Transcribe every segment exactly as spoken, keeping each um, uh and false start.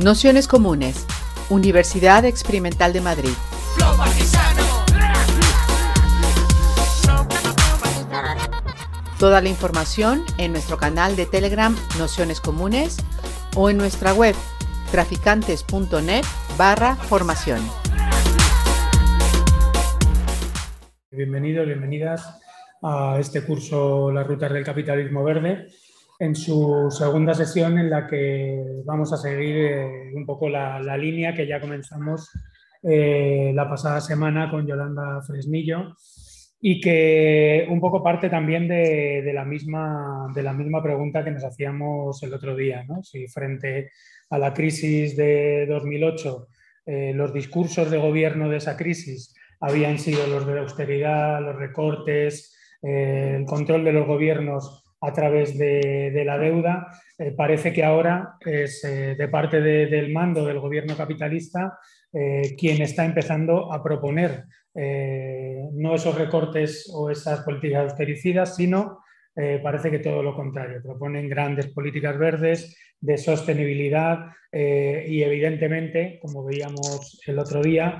Nociones Comunes, Universidad Experimental de Madrid. Toda la información en nuestro canal de Telegram Nociones Comunes o en nuestra web traficantes.net barra formación. Bienvenidos, bienvenidas a este curso Las Rutas del Capitalismo Verde, en su segunda sesión en la que vamos a seguir eh, un poco la, la línea que ya comenzamos eh, la pasada semana con Yolanda Fresnillo y que un poco parte también de, de, la, misma, de la misma pregunta que nos hacíamos el otro día, ¿no? Si frente a la crisis de dos mil ocho eh, los discursos de gobierno de esa crisis habían sido los de la austeridad, los recortes, eh, el control de los gobiernos a través de, de la deuda, eh, parece que ahora es eh, de parte de, del mando del gobierno capitalista eh, quien está empezando a proponer eh, no esos recortes o esas políticas austericidas, sino eh, parece que todo lo contrario. Proponen grandes políticas verdes de sostenibilidad eh, y evidentemente, como veíamos el otro día,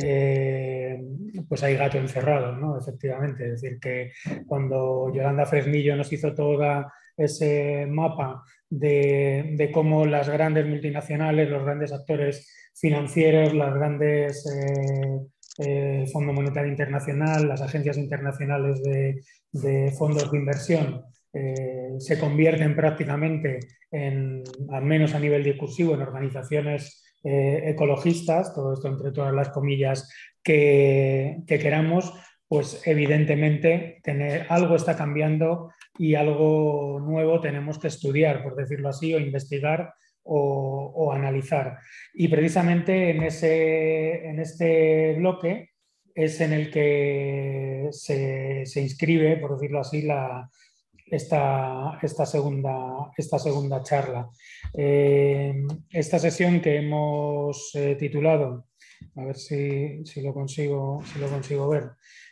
eh, pues hay gato encerrado, ¿no? Efectivamente, es decir, que cuando Yolanda Fresnillo nos hizo todo ese mapa de, de cómo las grandes multinacionales, los grandes actores financieros, las grandes eh, eh, Fondo Monetario Internacional, las agencias internacionales de, de fondos de inversión eh, se convierten prácticamente en, al menos a nivel discursivo, en organizaciones eh, ecologistas, todo esto entre todas las comillas que, que queramos, pues evidentemente tener, algo está cambiando y algo nuevo tenemos que estudiar, por decirlo así, o investigar o, o analizar. Y precisamente en, ese, en este bloque es en el que se, se inscribe, por decirlo así, la, esta, esta, segunda, esta segunda charla. Eh, esta sesión que hemos eh, titulado, a ver si, si, lo consigo, si lo consigo ver,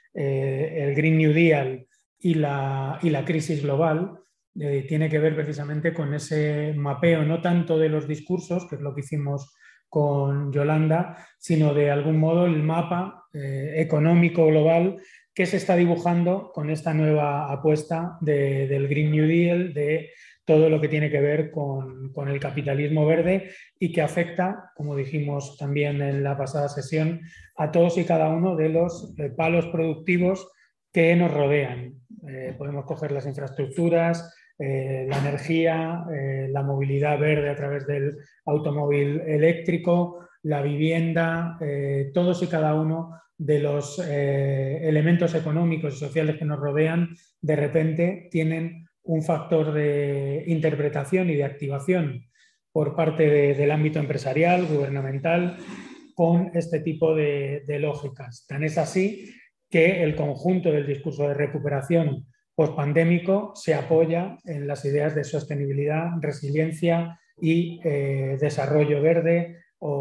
eh, el Green New Deal y la, y la crisis global, eh, tiene que ver precisamente con ese mapeo, no tanto de los discursos, que es lo que hicimos con Yolanda, sino de algún modo el mapa eh, económico global que se está dibujando con esta nueva apuesta de, del Green New Deal, de todo lo que tiene que ver con, con el capitalismo verde y que afecta, como dijimos también en la pasada sesión, a todos y cada uno de los eh, palos productivos que nos rodean. Eh, podemos coger las infraestructuras, eh, la energía, eh, la movilidad verde a través del automóvil eléctrico, la vivienda, eh, todos y cada uno de los eh, elementos económicos y sociales que nos rodean, de repente tienen un factor de interpretación y de activación por parte de, del ámbito empresarial, gubernamental, con este tipo de, de lógicas. Tan es así que el conjunto del discurso de recuperación postpandémico se apoya en las ideas de sostenibilidad, resiliencia y eh, desarrollo verde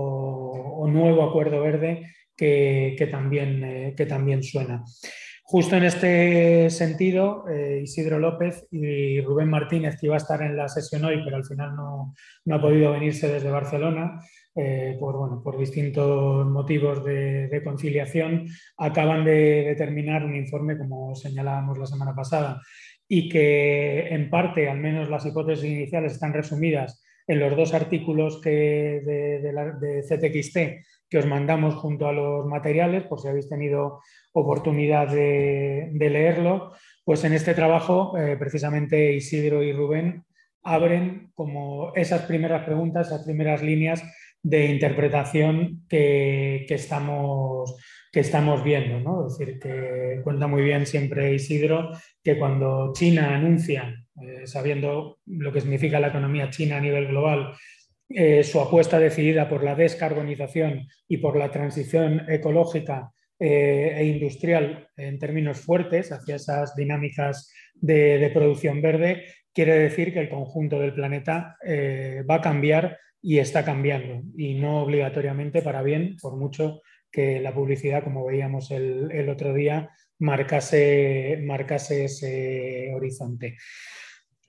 o, o nuevo acuerdo verde que, que, también, eh, que también suena. Justo en este sentido, eh, Isidro López y Rubén Martínez, que iba a estar en la sesión hoy, pero al final no, no ha podido venirse desde Barcelona, eh, por, bueno, por distintos motivos de, de conciliación, acaban de, de terminar un informe, como señalábamos la semana pasada, y que en parte, al menos las hipótesis iniciales, están resumidas en los dos artículos que de, de, la, de C T X T que os mandamos junto a los materiales, por si habéis tenido oportunidad de, de leerlo, pues en este trabajo eh, precisamente Isidro y Rubén abren como esas primeras preguntas, esas primeras líneas de interpretación que, que, estamos, que estamos viendo, ¿no? Es decir, que cuenta muy bien siempre Isidro que cuando China anuncia, eh, sabiendo lo que significa la economía china a nivel global, eh, su apuesta decidida por la descarbonización y por la transición ecológica eh, e industrial en términos fuertes hacia esas dinámicas de, de producción verde, quiere decir que el conjunto del planeta eh, va a cambiar y está cambiando, y no obligatoriamente para bien, por mucho que la publicidad, como veíamos el, el otro día, marcase, marcase ese horizonte.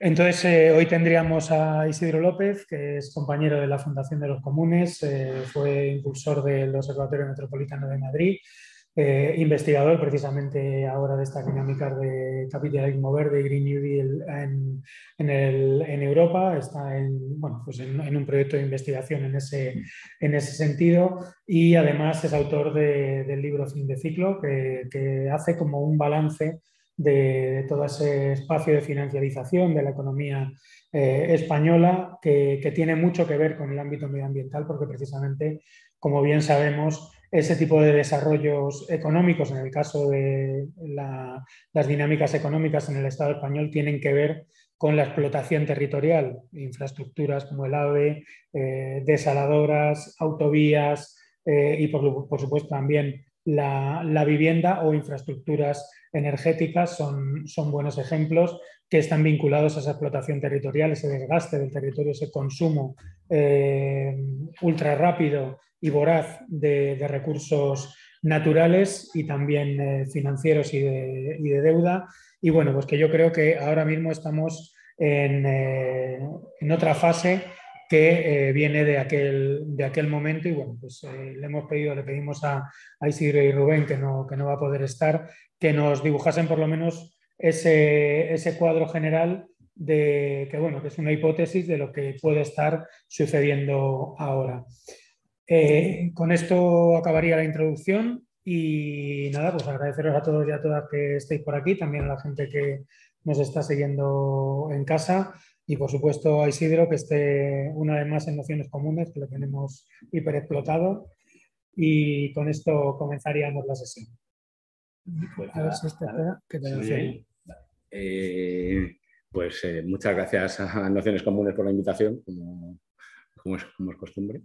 Entonces, eh, hoy tendríamos a Isidro López, que es compañero de la Fundación de los Comunes, eh, fue impulsor del Observatorio Metropolitano de Madrid, eh, investigador precisamente ahora de estas dinámicas de capitalismo verde y Green New Deal en, en, el, en Europa. Está en, bueno, pues en, en un proyecto de investigación en ese, en ese sentido, y además es autor de, del libro Fin de Ciclo, que, que hace como un balance de todo ese espacio de financiarización de la economía eh, española, que, que tiene mucho que ver con el ámbito medioambiental, porque precisamente, como bien sabemos, ese tipo de desarrollos económicos, en el caso de la, las dinámicas económicas en el Estado español, tienen que ver con la explotación territorial, infraestructuras como el AVE, eh, desaladoras, autovías eh, y, por, por supuesto, también la, la vivienda o infraestructuras energéticas son, son buenos ejemplos que están vinculados a esa explotación territorial, ese desgaste del territorio, ese consumo eh, ultra rápido y voraz de, de recursos naturales y también eh, financieros y de, y de deuda. Y bueno, pues que yo creo que ahora mismo estamos en, eh, en otra fase que eh, viene de aquel, de aquel momento, y bueno, pues eh, le hemos pedido, le pedimos a, a Isidro y Rubén, que no, que no va a poder estar, que nos dibujasen por lo menos ese, ese cuadro general de que, bueno, que es una hipótesis de lo que puede estar sucediendo ahora. Eh, con esto acabaría la introducción y nada, pues agradeceros a todos y a todas que estéis por aquí, también a la gente que nos está siguiendo en casa, y por supuesto a Isidro, que esté una vez más en Nociones Comunes, que lo tenemos hiperexplotado, y con esto comenzaríamos la sesión. Pues a ver si este espera, que te oye, eh, pues eh, muchas gracias a Nociones Comunes por la invitación, como, como, es, como es costumbre.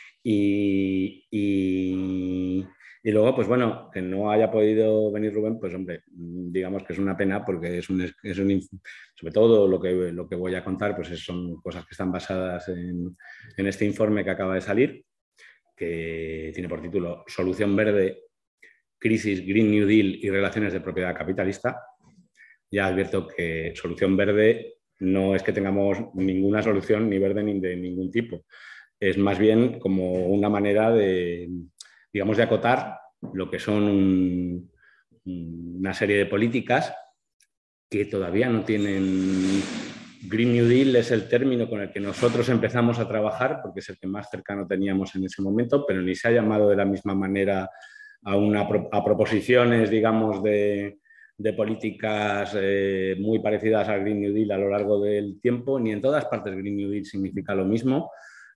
Y, y, y luego, pues bueno, que no haya podido venir Rubén, pues hombre, digamos que es una pena, porque es un, es un sobre todo lo que, lo que voy a contar, pues son cosas que están basadas en, en este informe que acaba de salir, que tiene por título Solución Verde, Crisis, Green New Deal y Relaciones de Propiedad Capitalista. Ya advierto que solución verde no es que tengamos ninguna solución ni verde ni de ningún tipo. Es más bien como una manera de, digamos, de acotar lo que son un, una serie de políticas que todavía no tienen... Green New Deal es el término con el que nosotros empezamos a trabajar, porque es el que más cercano teníamos en ese momento, pero ni se ha llamado de la misma manera a, una, a proposiciones, digamos, de, de políticas eh, muy parecidas al Green New Deal a lo largo del tiempo. Ni en todas partes Green New Deal significa lo mismo,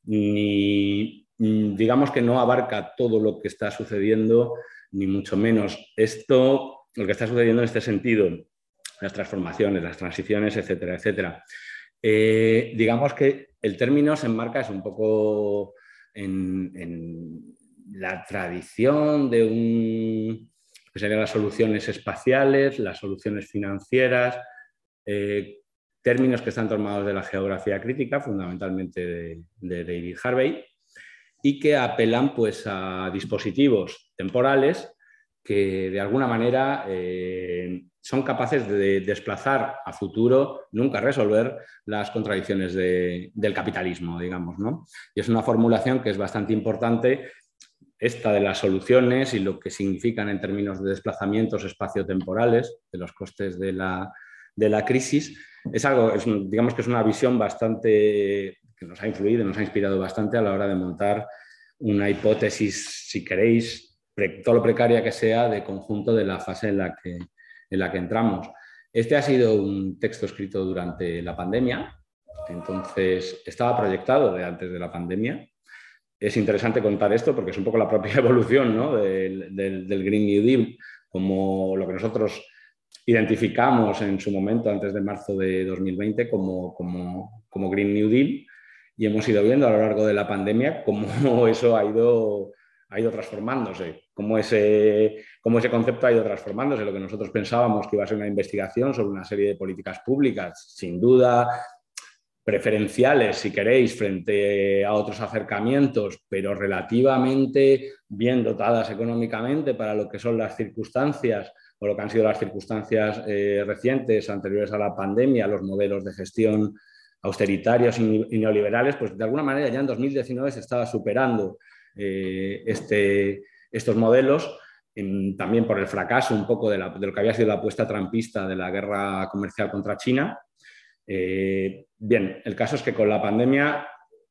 ni digamos que no abarca todo lo que está sucediendo, ni mucho menos. Esto, lo que está sucediendo en este sentido, las transformaciones, las transiciones, etcétera, etcétera. Eh, digamos que el término se enmarca es un poco en, en la tradición de un, que serían las soluciones espaciales, las soluciones financieras, eh, términos que están tomados de la geografía crítica, fundamentalmente de, de David Harvey, y que apelan pues, a dispositivos temporales que de alguna manera eh, son capaces de desplazar a futuro, nunca resolver las contradicciones de, del capitalismo, digamos, ¿no? Y es una formulación que es bastante importante, esta de las soluciones y lo que significan en términos de desplazamientos espaciotemporales, de los costes de la, de la crisis. Es algo, es, digamos que es una visión bastante que nos ha influido, nos ha inspirado bastante a la hora de montar una hipótesis, si queréis, todo lo precaria que sea, de conjunto de la fase en la que, en la que entramos. Este ha sido un texto escrito durante la pandemia, entonces estaba proyectado de antes de la pandemia. Es interesante contar esto porque es un poco la propia evolución, ¿no? del, del, del Green New Deal, como lo que nosotros identificamos en su momento, antes de marzo de dos mil veinte, como, como, como Green New Deal, y hemos ido viendo a lo largo de la pandemia cómo eso ha ido... ha ido transformándose, cómo ese, cómo ese concepto ha ido transformándose. Lo que nosotros pensábamos que iba a ser una investigación sobre una serie de políticas públicas, sin duda preferenciales, si queréis, frente a otros acercamientos, pero relativamente bien dotadas económicamente para lo que son las circunstancias, o lo que han sido las circunstancias eh, recientes, anteriores a la pandemia, los modelos de gestión austeritarios y neoliberales, pues de alguna manera ya en dos mil diecinueve se estaba superando eh, este, estos modelos, en, también por el fracaso un poco de, la, de lo que había sido la apuesta trampista de la guerra comercial contra China. Eh, bien, el caso es que con la pandemia,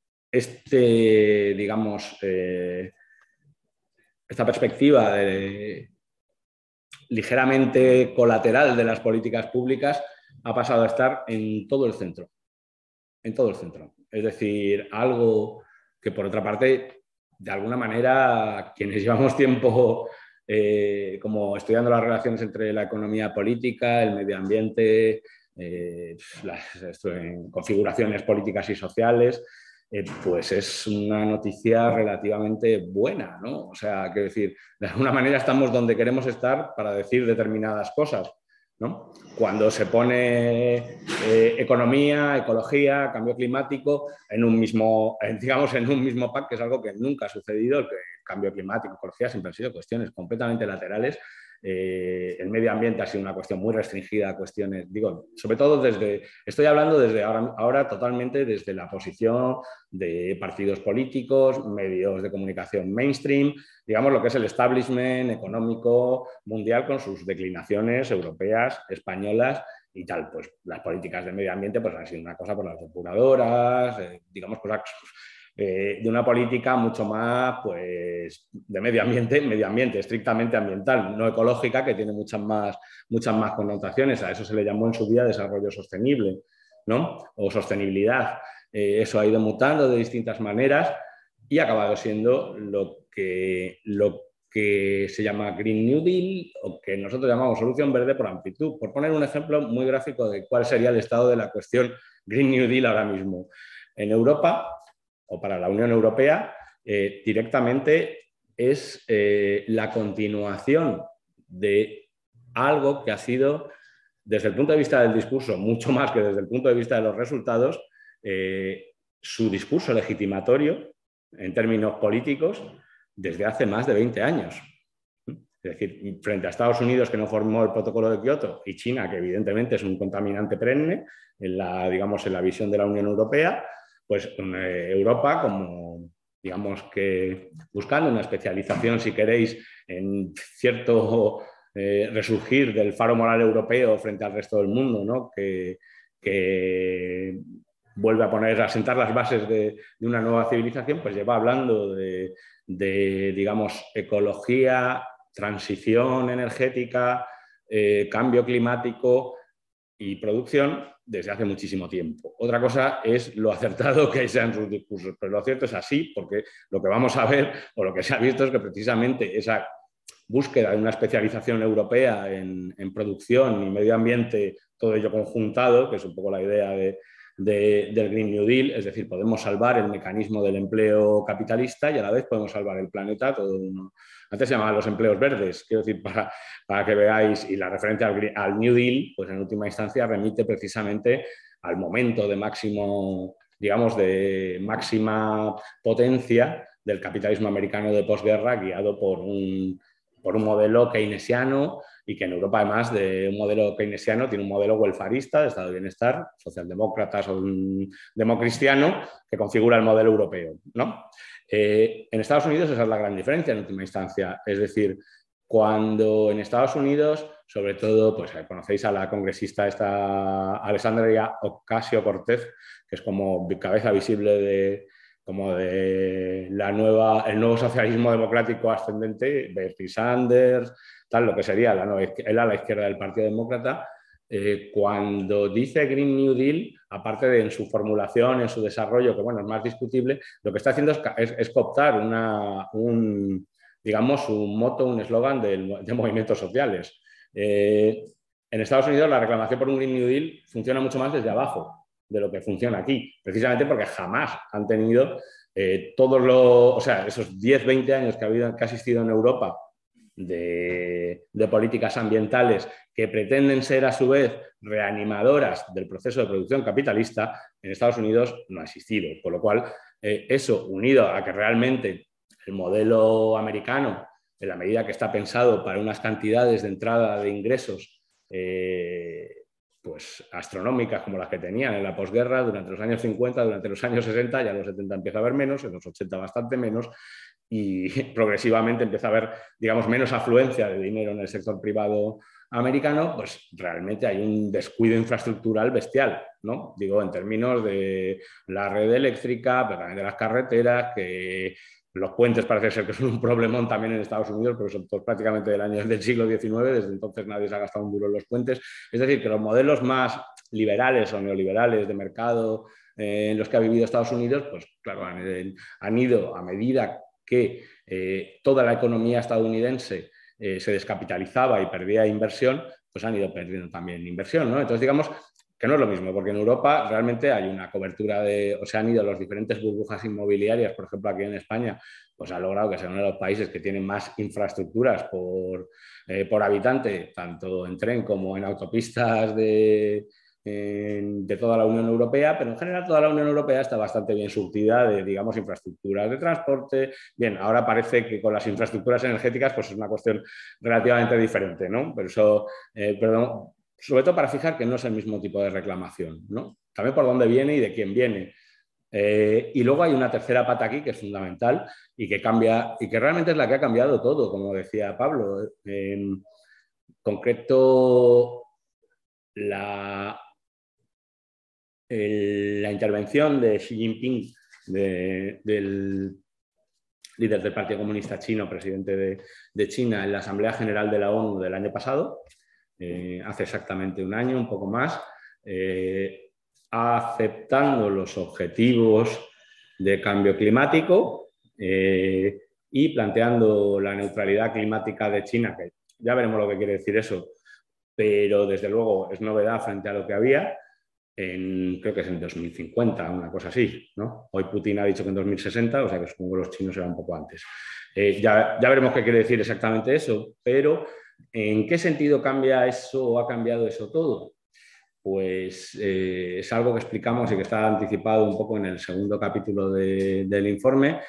este, digamos, eh, esta perspectiva de, ligeramente colateral de las políticas públicas ha pasado a estar en todo el centro. En todo el centro. Es decir, algo que, por otra parte, de alguna manera, quienes llevamos tiempo eh, como estudiando las relaciones entre la economía política, el medio ambiente, eh, las esto, en configuraciones políticas y sociales, eh, pues es una noticia relativamente buena, ¿no? O sea, quiero decir, de alguna manera estamos donde queremos estar para decir determinadas cosas, ¿no? Cuando se pone eh, economía, ecología, cambio climático en un mismo, digamos, en un mismo pack, que es algo que nunca ha sucedido, que el cambio climático, ecología siempre han sido cuestiones completamente laterales. Eh, el medio ambiente ha sido una cuestión muy restringida a cuestiones, digo, sobre todo desde, estoy hablando desde ahora, ahora totalmente desde la posición de partidos políticos, medios de comunicación mainstream, digamos lo que es el establishment económico mundial con sus declinaciones europeas, españolas y tal. Pues las políticas de medio ambiente pues han sido una cosa por las depuradoras, eh, digamos cosas eh, de una política mucho más pues de medio ambiente, medio ambiente estrictamente ambiental, no ecológica, que tiene muchas más, muchas más connotaciones. A eso se le llamó en su día desarrollo sostenible, ¿no? O sostenibilidad. Eh, eso ha ido mutando de distintas maneras y ha acabado siendo lo que, lo que se llama Green New Deal, o que nosotros llamamos solución verde por amplitud. Por poner un ejemplo muy gráfico de cuál sería el estado de la cuestión Green New Deal ahora mismo. En Europa, o para la Unión Europea, eh, directamente es eh, la continuación de algo que ha sido, desde el punto de vista del discurso, mucho más que desde el punto de vista de los resultados, eh, su discurso legitimatorio en términos políticos desde hace más de veinte años. Es decir, frente a Estados Unidos, que no formó el protocolo de Kioto, y China, que evidentemente es un contaminante perenne en la, digamos, en la visión de la Unión Europea, pues eh, Europa, como digamos que buscando una especialización, si queréis, en cierto eh, resurgir del faro moral europeo frente al resto del mundo, ¿no? que, que vuelve a poner, a sentar las bases de, de una nueva civilización, pues lleva hablando de, de digamos, ecología, transición energética, eh, cambio climático y producción desde hace muchísimo tiempo. Otra cosa es lo acertado que sean sus discursos, pero lo cierto es así, porque lo que vamos a ver, o lo que se ha visto, es que precisamente esa búsqueda de una especialización europea en, en producción y medio ambiente, todo ello conjuntado, que es un poco la idea de, de, del Green New Deal, es decir, podemos salvar el mecanismo del empleo capitalista y a la vez podemos salvar el planeta. Todo uno. Antes se llamaban los empleos verdes, quiero decir, para, para que veáis, y la referencia al, al New Deal, pues en última instancia remite precisamente al momento de máximo, digamos, de máxima potencia del capitalismo americano de posguerra, guiado por un, por un modelo keynesiano, y que en Europa, además de un modelo keynesiano, tiene un modelo welfarista de estado de bienestar, socialdemócratas o un democristiano, que configura el modelo europeo, ¿no? Eh, en Estados Unidos esa es la gran diferencia en última instancia. Es decir, cuando en Estados Unidos, sobre todo, pues conocéis a la congresista esta Alexandria Ocasio-Cortez, que es como cabeza visible de, como de la nueva, el nuevo socialismo democrático ascendente, Bernie Sanders, tal, lo que sería la nueva, él a la izquierda del Partido Demócrata. Eh, cuando dice Green New Deal, aparte de en su formulación, en su desarrollo, que bueno, es más discutible, lo que está haciendo es, es, es cooptar una, un, digamos, un moto, un eslogan de, de movimientos sociales. Eh, en Estados Unidos la reclamación por un Green New Deal funciona mucho más desde abajo de lo que funciona aquí, precisamente porque jamás han tenido eh, todos los, o sea, esos diez, veinte años que ha, habido, que ha existido en Europa De, de políticas ambientales que pretenden ser a su vez reanimadoras del proceso de producción capitalista, en Estados Unidos no ha existido. Por lo cual, eh, eso unido a que realmente el modelo americano en la medida que está pensado para unas cantidades de entrada de ingresos eh, pues astronómicas como las que tenían en la posguerra durante los años cincuenta, durante los años sesenta, ya en los setenta empieza a haber menos, en los ochenta bastante menos, y progresivamente empieza a haber, digamos, menos afluencia de dinero en el sector privado americano, pues realmente hay un descuido infraestructural bestial, ¿no? Digo, en términos de la red eléctrica, pero también de las carreteras, que los puentes parece ser que son un problemón también en Estados Unidos, pero son pues, prácticamente del año del siglo diecinueve, desde entonces nadie se ha gastado un duro en los puentes. Es decir, que los modelos más liberales o neoliberales de mercado eh, en los que ha vivido Estados Unidos, pues claro, han, han ido a medida que eh, toda la economía estadounidense eh, se descapitalizaba y perdía inversión, pues han ido perdiendo también inversión, ¿no? Entonces, digamos que no es lo mismo, porque en Europa realmente hay una cobertura de, o sea, han ido las diferentes burbujas inmobiliarias, por ejemplo, aquí en España, pues ha logrado que sea uno de los países que tienen más infraestructuras por, eh, por habitante, tanto en tren como en autopistas de, en, de toda la Unión Europea, pero en general toda la Unión Europea está bastante bien surtida de, digamos, infraestructuras de transporte. Bien, ahora parece que con las infraestructuras energéticas pues es una cuestión relativamente diferente, ¿no? Pero eso, eh, perdón, sobre todo para fijar que no es el mismo tipo de reclamación, ¿no? También por dónde viene y de quién viene. Eh, y luego hay una tercera pata aquí que es fundamental y que cambia, y que realmente es la que ha cambiado todo, como decía Pablo. En concreto, la, el, la intervención de Xi Jinping, de, del líder del Partido Comunista Chino, presidente de, de China, en la Asamblea General de la ONU del año pasado, Eh, hace exactamente un año, un poco más, eh, aceptando los objetivos de cambio climático eh, y planteando la neutralidad climática de China, que ya veremos lo que quiere decir eso, pero desde luego es novedad frente a lo que había, en, creo que es en dos mil cincuenta, una cosa así, ¿no? Hoy Putin ha dicho que en dos mil sesenta, o sea que supongo que los chinos serán un poco antes. Eh, ya, ya veremos qué quiere decir exactamente eso, pero ¿en qué sentido cambia eso o ha cambiado eso todo? Pues eh, es algo que explicamos y que está anticipado un poco en el segundo capítulo de, del informe,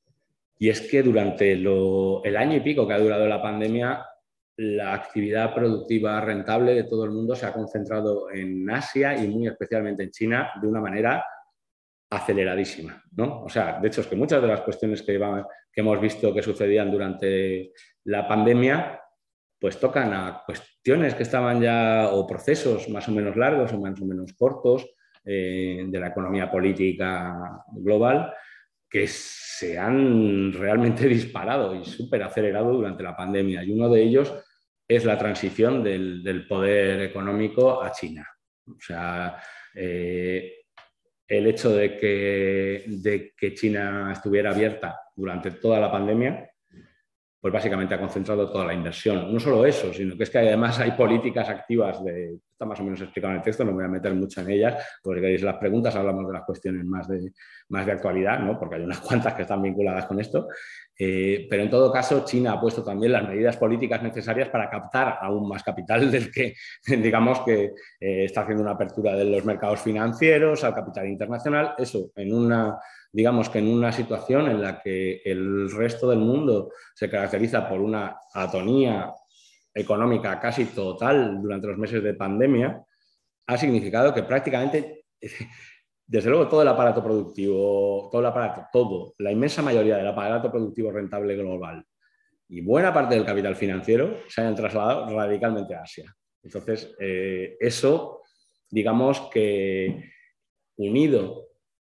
y es que durante lo, el año y pico que ha durado la pandemia, la actividad productiva rentable de todo el mundo se ha concentrado en Asia y muy especialmente en China de una manera aceleradísima, ¿no? O sea, de hecho es que muchas de las cuestiones que, va, que hemos visto que sucedían durante la pandemia pues tocan a cuestiones que estaban ya, o procesos más o menos largos o más o menos cortos eh, de la economía política global, que se han realmente disparado y súper acelerado durante la pandemia. Y uno de ellos es la transición del, del poder económico a China. O sea, eh, el hecho de que, de que China estuviera abierta durante toda la pandemia, pues básicamente ha concentrado toda la inversión. No solo eso, sino que es que además hay políticas activas, de, está más o menos explicado en el texto, no me voy a meter mucho en ellas, porque queréis las preguntas, hablamos de las cuestiones más de, más de actualidad, ¿no? Porque hay unas cuantas que están vinculadas con esto. Eh, pero en todo caso, China ha puesto también las medidas políticas necesarias para captar aún más capital del que, digamos, que eh, está haciendo una apertura de los mercados financieros al capital internacional. Eso en una... digamos que en una situación en la que el resto del mundo se caracteriza por una atonía económica casi total durante los meses de pandemia, ha significado que prácticamente, desde luego, todo el aparato productivo, todo el aparato, todo, la inmensa mayoría del aparato productivo rentable global y buena parte del capital financiero se hayan trasladado radicalmente a Asia. Entonces, eh, eso, digamos que unido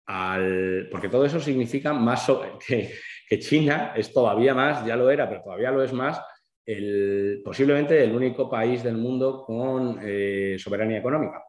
Al, porque todo eso significa más sobre, que, que China es todavía más, ya lo era, pero todavía lo es más, el, posiblemente el único país del mundo con eh, soberanía económica.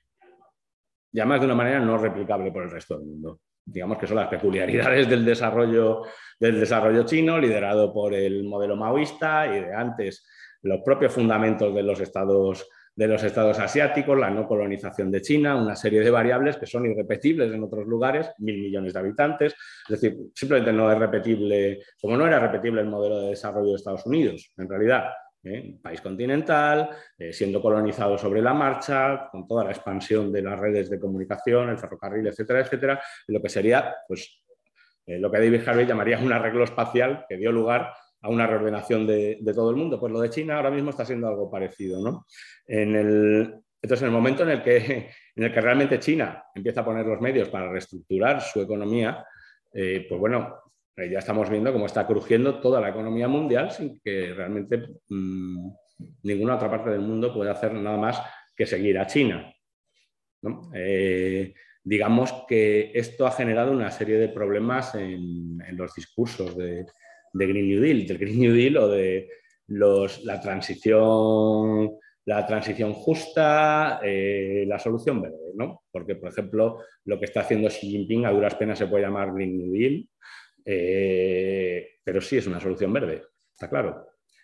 Y además de una manera no replicable por el resto del mundo. Digamos que son las peculiaridades del desarrollo, del desarrollo chino, liderado por el modelo maoísta y de antes los propios fundamentos de los estados de los estados asiáticos, la no colonización de China, una serie de variables que son irrepetibles en otros lugares, mil millones de habitantes. Es decir, simplemente no es repetible, como no era repetible el modelo de desarrollo de Estados Unidos, en realidad. ¿eh? Un país continental, eh, siendo colonizado sobre la marcha, con toda la expansión de las redes de comunicación, el ferrocarril, etcétera, etcétera, lo que sería, pues, eh, lo que David Harvey llamaría un arreglo espacial que dio lugar a a una reordenación de, de todo el mundo. Pues lo de China ahora mismo está siendo algo parecido, ¿no? En el, entonces, en el momento en el, que, en el que realmente China empieza a poner los medios para reestructurar su economía, eh, pues bueno, ya estamos viendo cómo está crujiendo toda la economía mundial sin que realmente mmm, ninguna otra parte del mundo pueda hacer nada más que seguir a China, ¿no? Eh, digamos que esto ha generado una serie de problemas en, en los discursos de, de Green New Deal, del Green New Deal o de los, la transición, la transición justa, eh, la solución verde, ¿no? Porque, por ejemplo, lo que está haciendo Xi Jinping a duras penas se puede llamar Green New Deal, eh, pero sí es una solución verde, está claro.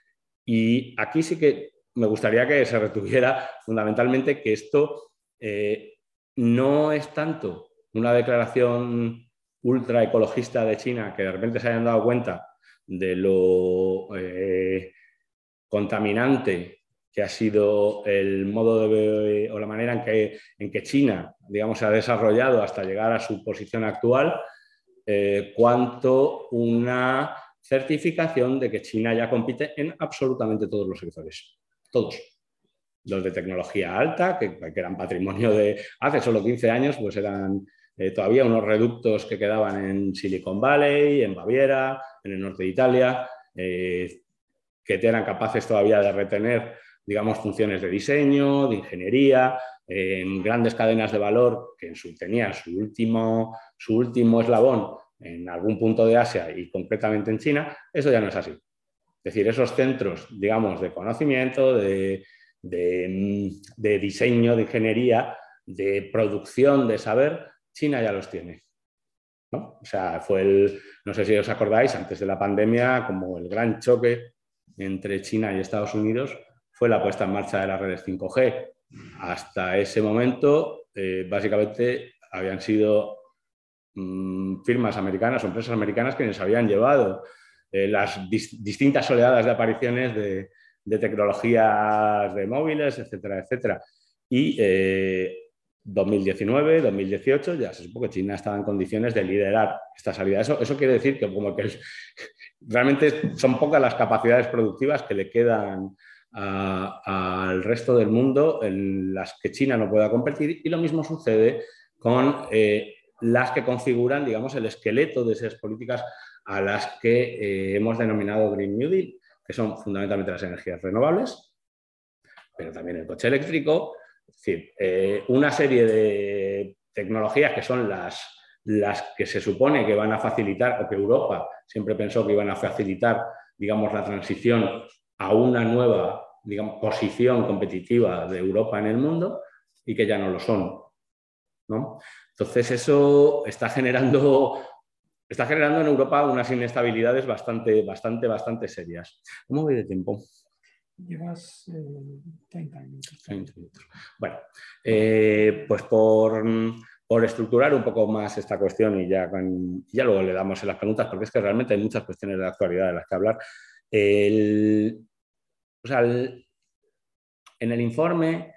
Y aquí sí que me gustaría que se retuviera fundamentalmente que esto eh, no es tanto una declaración ultra ecologista de China que de repente se hayan dado cuenta de lo eh, contaminante que ha sido el modo de, o la manera en que, en que China, digamos, se ha desarrollado hasta llegar a su posición actual, eh, cuanto una certificación de que China ya compite en absolutamente todos los sectores, todos. Los de tecnología alta, que, que eran patrimonio de hace solo quince años, pues eran eh, todavía unos reductos que quedaban en Silicon Valley, en Baviera, en el norte de Italia, eh, que eran capaces todavía de retener, digamos, funciones de diseño, de ingeniería, eh, en grandes cadenas de valor que en su, tenían su último, su último eslabón en algún punto de Asia y concretamente en China. Eso ya no es así. Es decir, esos centros, digamos, de conocimiento, de, de, de diseño, de ingeniería, de producción, de saber, China ya los tiene, ¿no? O sea, fue el, no sé si os acordáis, antes de la pandemia, como el gran choque entre China y Estados Unidos fue la puesta en marcha de las redes cinco G. Hasta ese momento, eh, básicamente, habían sido mmm, firmas americanas o empresas americanas quienes habían llevado eh, las dis distintas oleadas de apariciones de, de tecnologías de móviles, etcétera, etcétera. Y eh, dos mil diecinueve, dos mil dieciocho, ya se supo que China estaba en condiciones de liderar esta salida. Eso, eso quiere decir que como que el, realmente son pocas las capacidades productivas que le quedan a, al resto del mundo en las que China no pueda competir, y lo mismo sucede con eh, las que configuran, digamos, el esqueleto de esas políticas a las que eh, hemos denominado Green New Deal, que son fundamentalmente las energías renovables, pero también el coche eléctrico. Es decir, eh, una serie de tecnologías que son las, las que se supone que van a facilitar, o que Europa siempre pensó que iban a facilitar, digamos, la transición a una nueva, digamos, posición competitiva de Europa en el mundo, y que ya no lo son, ¿no? Entonces, eso está generando, está generando en Europa unas inestabilidades bastante, bastante, bastante serias. ¿Cómo voy de tiempo? Llevas eh, treinta minutos. treinta minutos. Bueno, eh, pues por, por estructurar un poco más esta cuestión y ya, con, ya luego le damos en las preguntas, porque es que realmente hay muchas cuestiones de actualidad de las que hablar. El, o sea, el, en el informe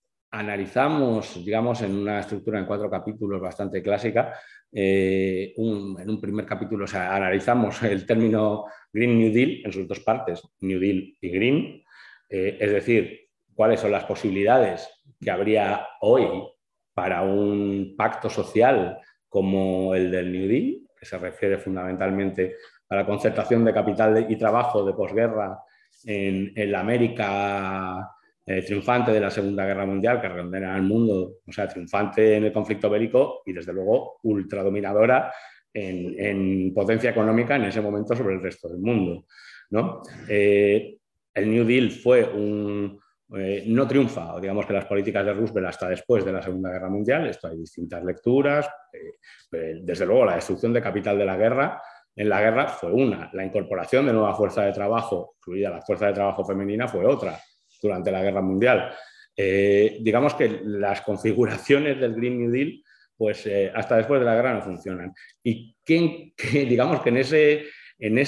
analizamos, digamos, en una estructura en cuatro capítulos bastante clásica. Eh, un, en un primer capítulo, o sea, analizamos el término Green New Deal en sus dos partes, New Deal y Green, eh, es decir, cuáles son las posibilidades que habría hoy para un pacto social como el del New Deal, que se refiere fundamentalmente a la concertación de capital y trabajo de posguerra en, en la América Eh, triunfante de la Segunda Guerra Mundial, que reordena al mundo, o sea, triunfante en el conflicto bélico y, desde luego, ultradominadora en, en potencia económica en ese momento sobre el resto del mundo, ¿no? Eh, el New Deal fue un... Eh, no triunfa, digamos, que las políticas de Roosevelt hasta después de la Segunda Guerra Mundial. Esto hay distintas lecturas. Eh, desde luego, la destrucción de capital de la guerra en la guerra fue una. La incorporación de nueva fuerza de trabajo, incluida la fuerza de trabajo femenina, fue otra durante la Guerra Mundial. Eh, digamos que las configuraciones del Green New Deal, pues eh, hasta después de la guerra no funcionan. Y que, que, digamos que en ese, en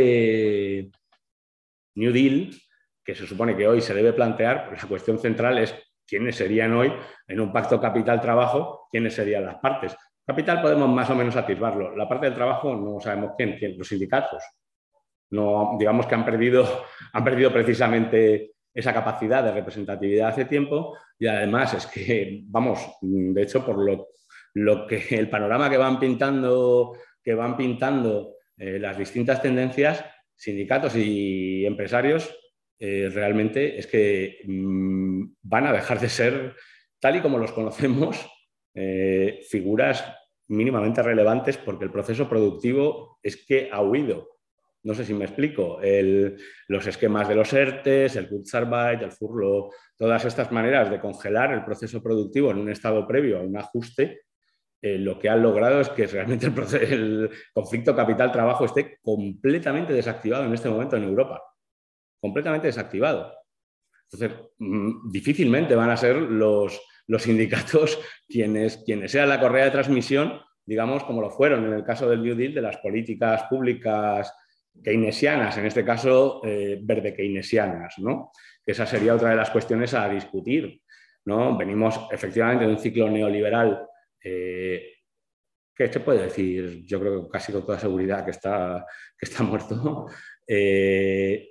ese New Deal, que se supone que hoy se debe plantear, pues la cuestión central es quiénes serían hoy, en un pacto capital-trabajo, quiénes serían las partes. Capital podemos más o menos atisbarlo. La parte del trabajo no sabemos quién, quién los sindicatos, no, digamos que han perdido, han perdido precisamente esa capacidad de representatividad hace tiempo, y además es que, vamos, de hecho, por lo, lo que el panorama que van pintando, que van pintando eh, las distintas tendencias, sindicatos y empresarios, eh, realmente es que mmm, van a dejar de ser, tal y como los conocemos, eh, figuras mínimamente relevantes, porque el proceso productivo es que ha huido. No sé si me explico. El, los esquemas de los ERTES, el Kurzarbeit, el Furlough, todas estas maneras de congelar el proceso productivo en un estado previo a un ajuste, eh, lo que han logrado es que realmente el, proceso, el conflicto capital-trabajo esté completamente desactivado en este momento en Europa. Completamente desactivado. Entonces, mmm, difícilmente van a ser los, los sindicatos quienes, quienes sean la correa de transmisión, digamos, como lo fueron en el caso del New Deal, de las políticas públicas keynesianas, en este caso eh, verde keynesianas, ¿no? Que esa sería otra de las cuestiones a discutir, ¿no? Venimos efectivamente de un ciclo neoliberal eh, que se puede decir, yo creo casi con toda seguridad que está, que está muerto, eh,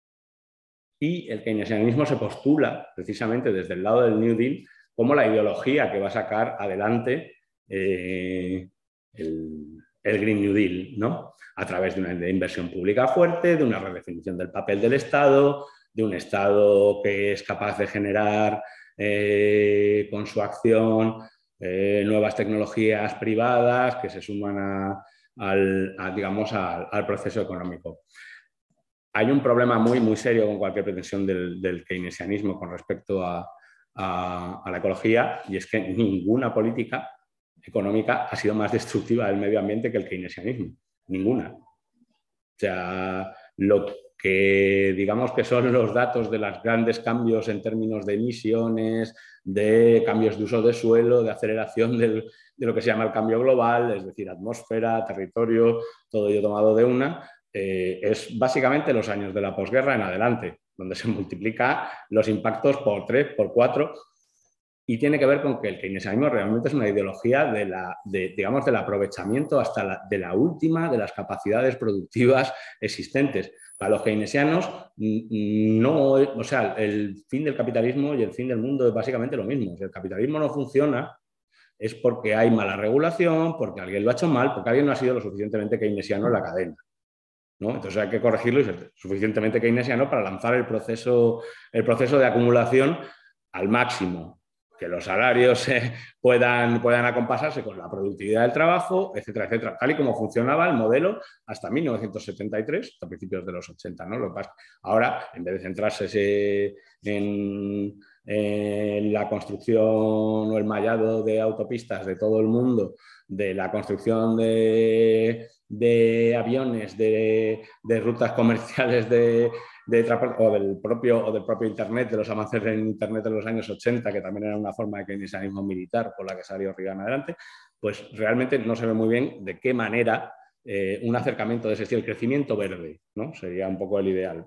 y el keynesianismo se postula precisamente desde el lado del New Deal como la ideología que va a sacar adelante eh, el, el Green New Deal, ¿no? A través de una de inversión pública fuerte, de una redefinición del papel del Estado, de un Estado que es capaz de generar eh, con su acción eh, nuevas tecnologías privadas que se suman a, al, a, digamos, al, al proceso económico. Hay un problema muy, muy serio con cualquier pretensión del, del keynesianismo con respecto a, a, a la ecología, y es que ninguna política económica ha sido más destructiva del medio ambiente que el keynesianismo. Ninguna. O sea, lo que digamos que son los datos de los grandes cambios en términos de emisiones, de cambios de uso de suelo, de aceleración del, de lo que se llama el cambio global, es decir, atmósfera, territorio, todo ello tomado de una, eh, es básicamente los años de la posguerra en adelante, donde se multiplica los impactos por tres, por cuatro. Y tiene que ver con que el keynesianismo realmente es una ideología de la, de, digamos, del aprovechamiento hasta la, de la última de las capacidades productivas existentes. Para los keynesianos, no, o sea, el fin del capitalismo y el fin del mundo es básicamente lo mismo. Si el capitalismo no funciona, es porque hay mala regulación, porque alguien lo ha hecho mal, porque alguien no ha sido lo suficientemente keynesiano en la cadena, ¿no? Entonces hay que corregirlo y ser suficientemente keynesiano para lanzar el proceso, el proceso de acumulación al máximo, que los salarios eh, puedan, puedan acompasarse con la productividad del trabajo, etcétera, etcétera, tal y como funcionaba el modelo hasta mil novecientos setenta y tres, hasta principios de los ochenta, ¿no? Lo que pasa, ahora, en vez de centrarse en, en la construcción o el mallado de autopistas de todo el mundo, de la construcción de, de aviones, de, de rutas comerciales de, de transporte, o del propio o del propio Internet, de los avances en Internet de los años ochenta, que también era una forma de keynesianismo militar por la que salió Reagan adelante, pues realmente no se ve muy bien de qué manera eh, un acercamiento de ese estilo, el crecimiento verde, ¿no? Sería un poco el ideal.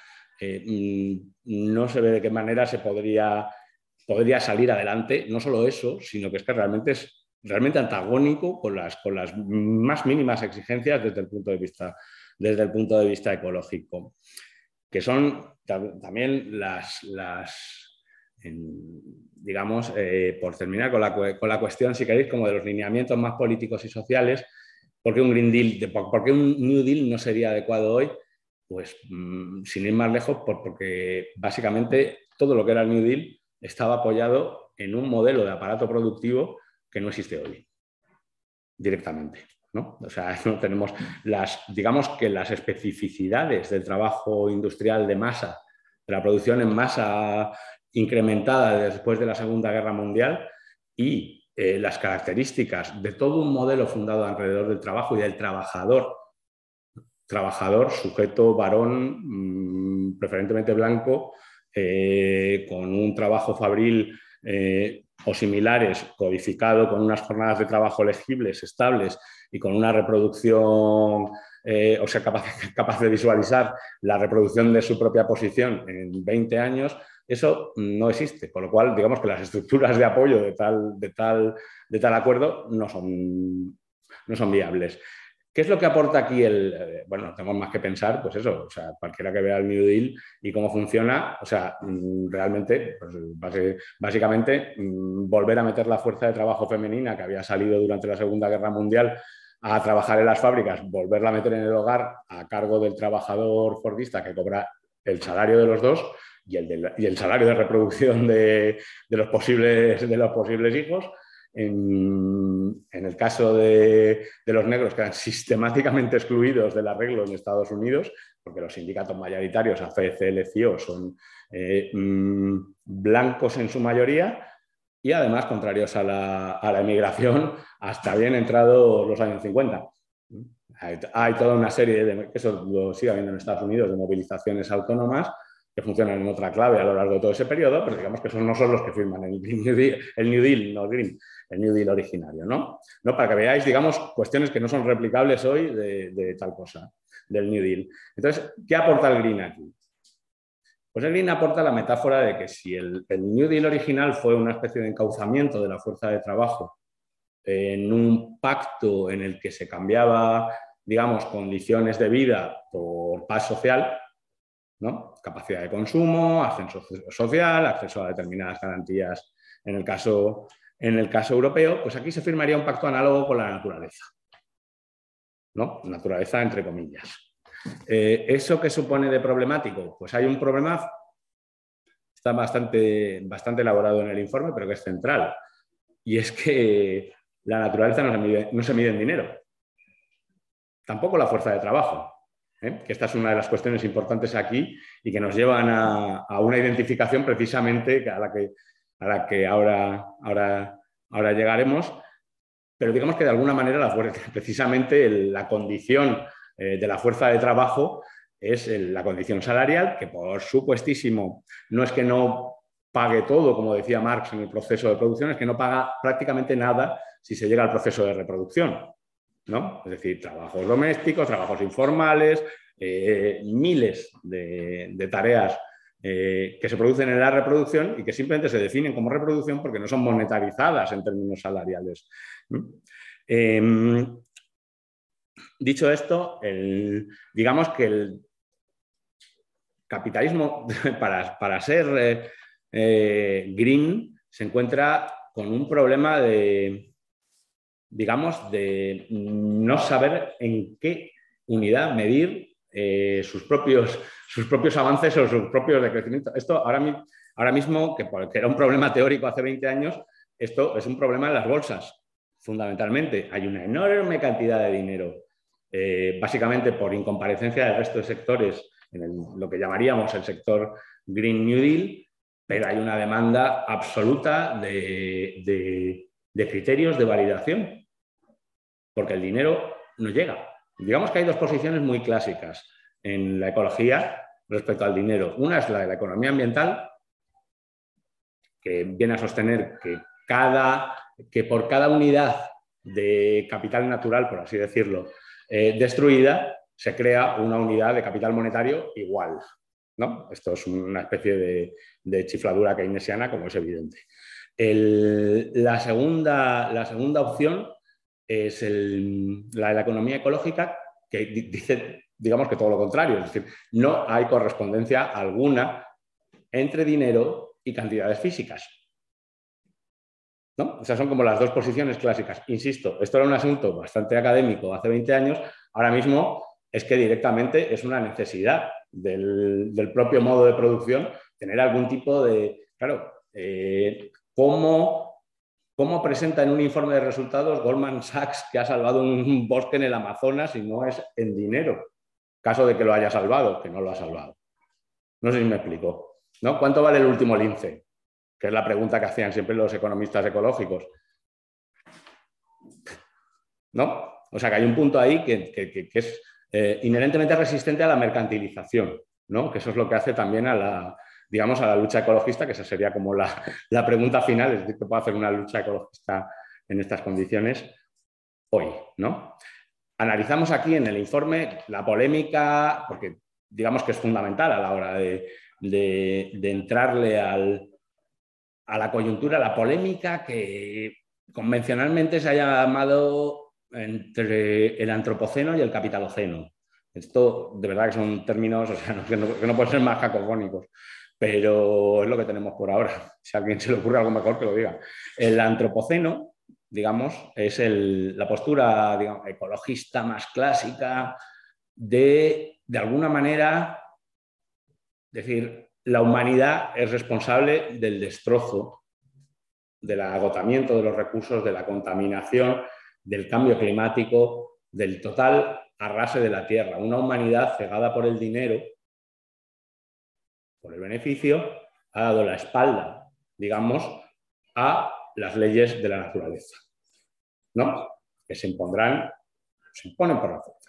Eh, no se ve de qué manera se podría, podría salir adelante, no solo eso, sino que es que realmente es realmente antagónico con las, con las más mínimas exigencias desde el punto de vista, desde el punto de vista ecológico, que son también las, las en, digamos, eh, por terminar con la, con la cuestión, si queréis, como de los lineamientos más políticos y sociales, ¿por qué un Green Deal, por qué un New Deal no sería adecuado hoy? Pues mmm, sin ir más lejos, por, porque básicamente todo lo que era el New Deal estaba apoyado en un modelo de aparato productivo que no existe hoy, directamente, ¿no? O sea, no tenemos las, digamos que las especificidades del trabajo industrial de masa, de la producción en masa incrementada después de la Segunda Guerra Mundial y eh, las características de todo un modelo fundado alrededor del trabajo y del trabajador, trabajador, sujeto varón, mmm, preferentemente blanco, eh, con un trabajo fabril eh, o similares, codificado con unas jornadas de trabajo legibles, estables y con una reproducción, eh, o sea, capaz, capaz de visualizar la reproducción de su propia posición en veinte años, eso no existe. Con lo cual, digamos que las estructuras de apoyo de tal, de tal, de tal acuerdo no son, no son viables. ¿Qué es lo que aporta aquí el...? Eh, bueno, no tengo más que pensar, pues eso, o sea, cualquiera que vea el New Deal y cómo funciona, o sea, realmente, pues, base, básicamente, mmm, volver a meter la fuerza de trabajo femenina que había salido durante la Segunda Guerra Mundial a trabajar en las fábricas, volverla a meter en el hogar a cargo del trabajador fordista que cobra el salario de los dos y el, de, y el salario de reproducción de, de, los posibles, de los posibles hijos. En, en el caso de, de los negros, quedan sistemáticamente excluidos del arreglo en Estados Unidos, porque los sindicatos mayoritarios, A F E, C L, C I O, son eh, mmm, blancos en su mayoría y además contrarios a la, a la emigración hasta bien entrados los años cincuenta. Hay, hay toda una serie, de, eso lo sigue habiendo en Estados Unidos, de movilizaciones autónomas que funcionan en otra clave a lo largo de todo ese periodo, pero digamos que esos no son los que firman el New Deal, el New Deal, no Green, el New Deal originario, ¿no? ¿no? Para que veáis, digamos, cuestiones que no son replicables hoy de, de tal cosa, del New Deal. Entonces, ¿qué aporta el Green aquí? Pues el Green aporta la metáfora de que si el, el New Deal original fue una especie de encauzamiento de la fuerza de trabajo en un pacto en el que se cambiaba, digamos, condiciones de vida por paz social, ¿no? Capacidad de consumo, ascenso social, acceso a determinadas garantías en el caso, en el caso europeo, pues aquí se firmaría un pacto análogo con la naturaleza, ¿no? Naturaleza entre comillas. Eh, ¿Eso qué supone de problemático? Pues hay un problema, está bastante, bastante elaborado en el informe, pero que es central, y es que la naturaleza no se mide, no se mide en dinero, tampoco la fuerza de trabajo. ¿Eh? Que esta es una de las cuestiones importantes aquí y que nos llevan a, a una identificación precisamente a la que, a la que ahora, ahora, ahora llegaremos, pero digamos que de alguna manera la fuerza, precisamente el, la condición eh, de la fuerza de trabajo es el, la condición salarial, que por supuestísimo no es que no pague todo, como decía Marx en el proceso de producción, es que no paga prácticamente nada si se llega al proceso de reproducción, ¿no? Es decir, trabajos domésticos, trabajos informales, eh, miles de, de tareas eh, que se producen en la reproducción y que simplemente se definen como reproducción porque no son monetarizadas en términos salariales. Eh, dicho esto, el, digamos que el capitalismo, para, para ser eh, eh, green, se encuentra con un problema de, digamos, de no saber en qué unidad medir eh, sus, propios, sus propios avances o sus propios decrecimientos. Esto ahora, ahora mismo, que, que era un problema teórico hace veinte años, esto es un problema en las bolsas, fundamentalmente. Hay una enorme cantidad de dinero, eh, básicamente por incomparecencia del resto de sectores, en el, lo que llamaríamos el sector Green New Deal, pero hay una demanda absoluta de, de, de criterios de validación, porque el dinero no llega. Digamos que hay dos posiciones muy clásicas en la ecología respecto al dinero. Una es la de la economía ambiental, que viene a sostener que, cada, que por cada unidad de capital natural, por así decirlo, eh, destruida, se crea una unidad de capital monetario igual, ¿no? Esto es una especie de, de chifladura keynesiana, como es evidente. El, la, segunda, la segunda opción es el, la de la economía ecológica, que dice, digamos que todo lo contrario, es decir, no hay correspondencia alguna entre dinero y cantidades físicas, ¿no? Esas son como las dos posiciones clásicas. Insisto, esto era un asunto bastante académico hace veinte años, ahora mismo es que directamente es una necesidad del, del propio modo de producción tener algún tipo de, claro, eh, ¿cómo... ¿Cómo presenta en un informe de resultados Goldman Sachs que ha salvado un bosque en el Amazonas y no es en dinero? Caso de que lo haya salvado, que no lo ha salvado. No sé si me explico, ¿no? ¿Cuánto vale el último lince? Que es la pregunta que hacían siempre los economistas ecológicos, ¿no? O sea, que hay un punto ahí que, que, que, que es eh, inherentemente resistente a la mercantilización, ¿no? Que eso es lo que hace también a la... digamos, a la lucha ecologista, que esa sería como la, la pregunta final, es decir, que puede hacer una lucha ecologista en estas condiciones hoy, ¿no? Analizamos aquí en el informe la polémica, porque digamos que es fundamental a la hora de, de, de entrarle al, a la coyuntura, la polémica que convencionalmente se ha llamado entre el antropoceno y el capitaloceno. Esto de verdad que son términos, o sea, no, que, no, que no pueden ser más cacofónicos, pero es lo que tenemos por ahora. Si a alguien se le ocurre algo mejor, que lo diga. El antropoceno, digamos, es el, la postura, digamos, ecologista más clásica de, de alguna manera, decir, la humanidad es responsable del destrozo, del agotamiento de los recursos, de la contaminación, del cambio climático, del total arrase de la tierra. Una humanidad cegada por el dinero, por el beneficio, ha dado la espalda, digamos, a las leyes de la naturaleza, ¿no? Que se impondrán, se imponen por la fuerza.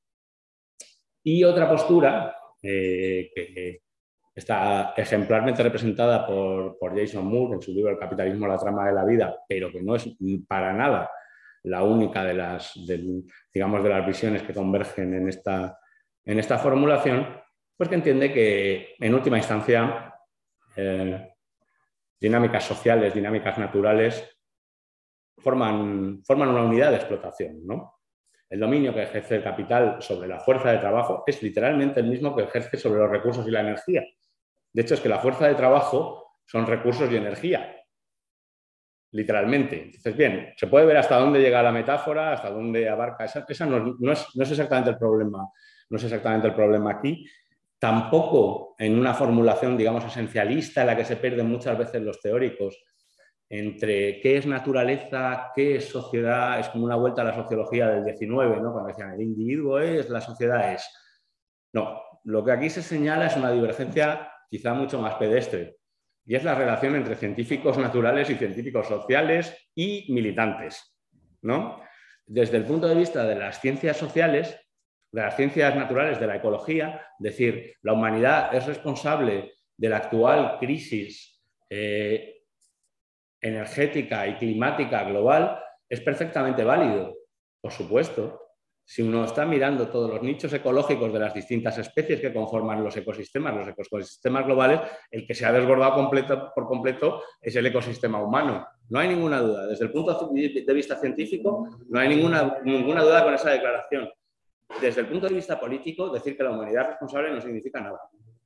Y otra postura eh, que está ejemplarmente representada por, por Jason Moore en su libro El capitalismo, la trama de la vida, pero que no es para nada la única de las, del, digamos, de las visiones que convergen en esta, en esta formulación, pues que entiende que, en última instancia, eh, dinámicas sociales, dinámicas naturales, forman, forman una unidad de explotación, ¿no? El dominio que ejerce el capital sobre la fuerza de trabajo es literalmente el mismo que ejerce sobre los recursos y la energía. De hecho, es que la fuerza de trabajo son recursos y energía, literalmente. Entonces, bien, se puede ver hasta dónde llega la metáfora, hasta dónde abarca. Esa, esa no, no, es, no es exactamente el problema, no es exactamente el problema aquí. Tampoco en una formulación, digamos, esencialista, en la que se pierden muchas veces los teóricos, entre qué es naturaleza, qué es sociedad. Es como una vuelta a la sociología del diecinueve, ¿no? Cuando decían el individuo es, la sociedad es. No, lo que aquí se señala es una divergencia quizá mucho más pedestre, y es la relación entre científicos naturales y científicos sociales y militantes, ¿no? Desde el punto de vista de las ciencias sociales, de las ciencias naturales, de la ecología, decir, la humanidad es responsable de la actual crisis eh, energética y climática global, es perfectamente válido, por supuesto. Si uno está mirando todos los nichos ecológicos de las distintas especies que conforman los ecosistemas, los ecosistemas globales, el que se ha desbordado completo, por completo es el ecosistema humano. No hay ninguna duda. Desde el punto de vista científico, no hay ninguna, ninguna duda con esa declaración. Desde el punto de vista político, decir que la humanidad es responsable no significa nada.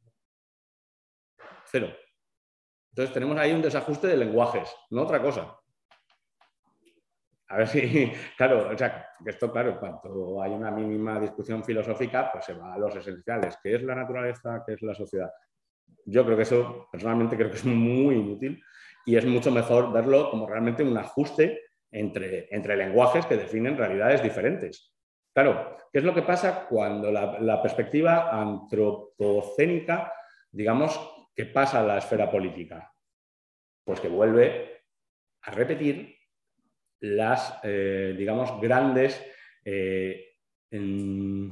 Cero. Entonces tenemos ahí un desajuste de lenguajes, no otra cosa. A ver si, claro, o sea, que esto, claro, cuando hay una mínima discusión filosófica, pues se va a los esenciales. ¿Qué es la naturaleza? ¿Qué es la sociedad? Yo creo que eso, personalmente, creo que es muy inútil y es mucho mejor verlo como realmente un ajuste entre, entre lenguajes que definen realidades diferentes. Claro, ¿qué es lo que pasa cuando la, la perspectiva antropocénica, digamos, que pasa a la esfera política? Pues que vuelve a repetir las, eh, digamos, grandes eh, en...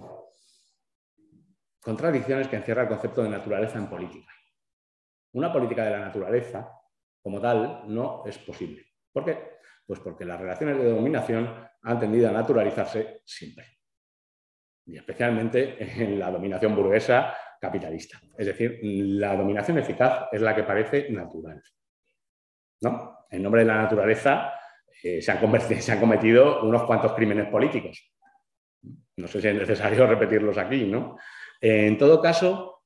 contradicciones que encierra el concepto de naturaleza en política. Una política de la naturaleza, como tal, no es posible. ¿Por qué? Pues porque las relaciones de dominación han tendido a naturalizarse siempre. Y especialmente en la dominación burguesa capitalista. Es decir, la dominación eficaz es la que parece natural, ¿no? En nombre de la naturaleza eh, se, han se han cometido unos cuantos crímenes políticos. No sé si es necesario repetirlos aquí, ¿no? Eh, en todo caso,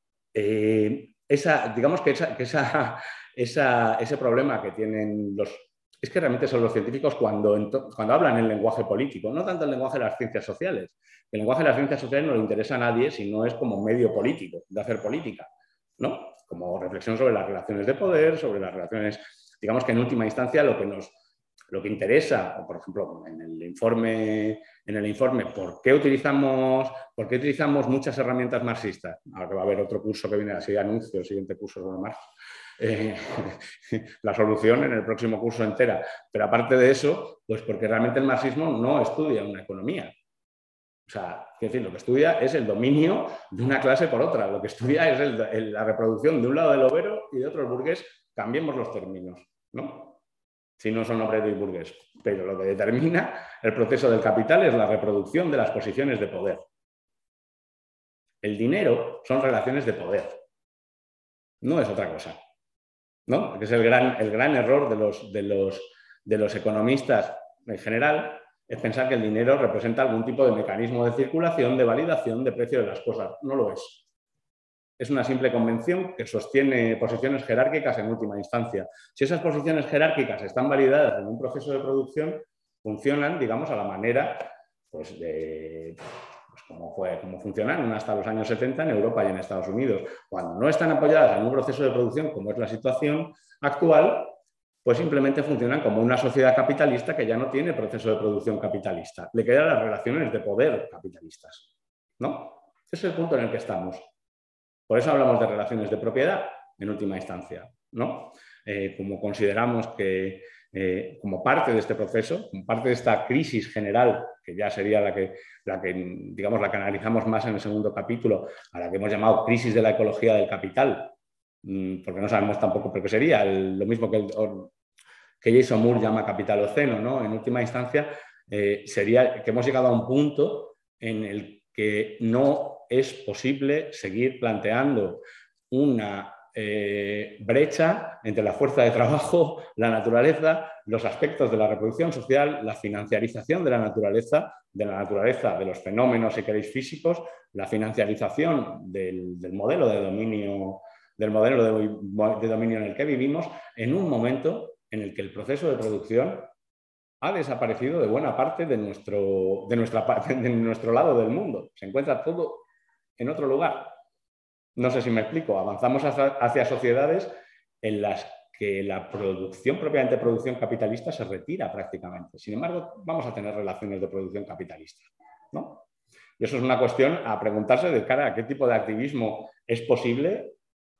eh, esa, digamos que, esa, que esa, esa, ese problema que tienen los... Es que realmente son los científicos cuando, cuando hablan en lenguaje político, no tanto el lenguaje de las ciencias sociales. El lenguaje de las ciencias sociales no le interesa a nadie si no es como medio político, de hacer política, ¿no? Como reflexión sobre las relaciones de poder, sobre las relaciones, digamos que en última instancia lo que nos... Lo que interesa, o por ejemplo, en el informe, en el informe ¿por qué utilizamos, por qué utilizamos muchas herramientas marxistas? Ahora que va a haber otro curso que viene así, anuncio, el siguiente curso sobre Marx. Eh, la solución en el próximo curso entera. Pero aparte de eso, pues porque realmente el marxismo no estudia una economía. O sea, es decir, lo que estudia es el dominio de una clase por otra. Lo que estudia es el, el, la reproducción de un lado del obrero y de otro el burgués. Cambiemos los términos, ¿no? Si no son obrero y burgués. Pero lo que determina el proceso del capital es la reproducción de las posiciones de poder. El dinero son relaciones de poder. No es otra cosa, ¿no? Que es el gran, el gran error de los, de, los, de los economistas en general, es pensar que el dinero representa algún tipo de mecanismo de circulación, de validación, de precio de las cosas. No lo es. Es una simple convención que sostiene posiciones jerárquicas en última instancia. Si esas posiciones jerárquicas están validadas en un proceso de producción, funcionan, digamos, a la manera pues, de... Pues como, fue, como funcionaron hasta los años setenta en Europa y en Estados Unidos. Cuando no están apoyadas en un proceso de producción, como es la situación actual, pues simplemente funcionan como una sociedad capitalista que ya no tiene proceso de producción capitalista. Le quedan las relaciones de poder capitalistas, ¿no? Ese es el punto en el que estamos. Por eso hablamos de relaciones de propiedad, en última instancia, ¿no? Eh, como consideramos que Eh, como parte de este proceso, como parte de esta crisis general, que ya sería la que, la que, digamos, la que analizamos más en el segundo capítulo, a la que hemos llamado crisis de la ecología del capital, porque no sabemos tampoco por qué sería, el, lo mismo que, el, que Jason Moore llama capitaloceno, ¿no? En última instancia, eh, sería que hemos llegado a un punto en el que no es posible seguir planteando una Eh, brecha entre la fuerza de trabajo, la naturaleza, los aspectos de la reproducción social, la financiarización de la naturaleza, de la naturaleza, de los fenómenos, si queréis, físicos, la financiarización del, del modelo de dominio, del modelo de, de dominio en el que vivimos, en un momento en el que el proceso de producción ha desaparecido de buena parte de nuestro, de nuestra, de nuestro lado del mundo. Se encuentra todo en otro lugar. No sé si me explico. Avanzamos hacia, hacia sociedades en las que la producción, propiamente producción capitalista, se retira prácticamente. Sin embargo, vamos a tener relaciones de producción capitalista, ¿no? Y eso es una cuestión a preguntarse de cara a qué tipo de activismo es posible,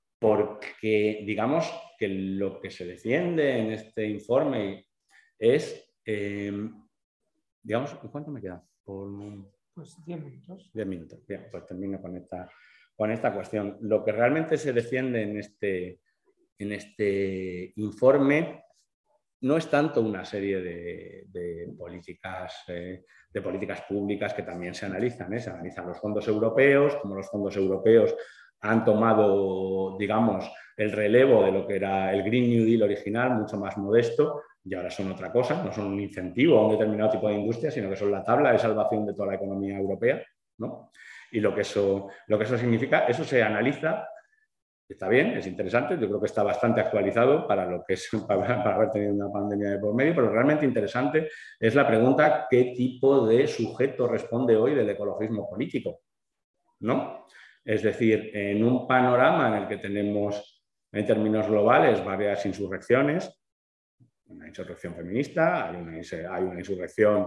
porque digamos que lo que se defiende en este informe es, eh, digamos, ¿cuánto me queda? Por... Pues diez minutos. diez minutos. Bien, pues termino con esta... con esta cuestión. Lo que realmente se defiende en este, en este informe no es tanto una serie de, de, políticas, eh, de políticas públicas que también se analizan, ¿eh? Se analizan los fondos europeos, como los fondos europeos han tomado, digamos, el relevo de lo que era el Green New Deal original, mucho más modesto, y ahora son otra cosa, no son un incentivo a un determinado tipo de industria, sino que son la tabla de salvación de toda la economía europea, ¿no? Y lo que, eso, lo que eso significa, eso se analiza, está bien, es interesante, yo creo que está bastante actualizado para lo que es, para, para haber tenido una pandemia de por medio, pero realmente interesante es la pregunta: ¿qué tipo de sujeto responde hoy del ecologismo político? ¿No? Es decir, en un panorama en el que tenemos, en términos globales, varias insurrecciones, una insurrección feminista, hay una, hay una insurrección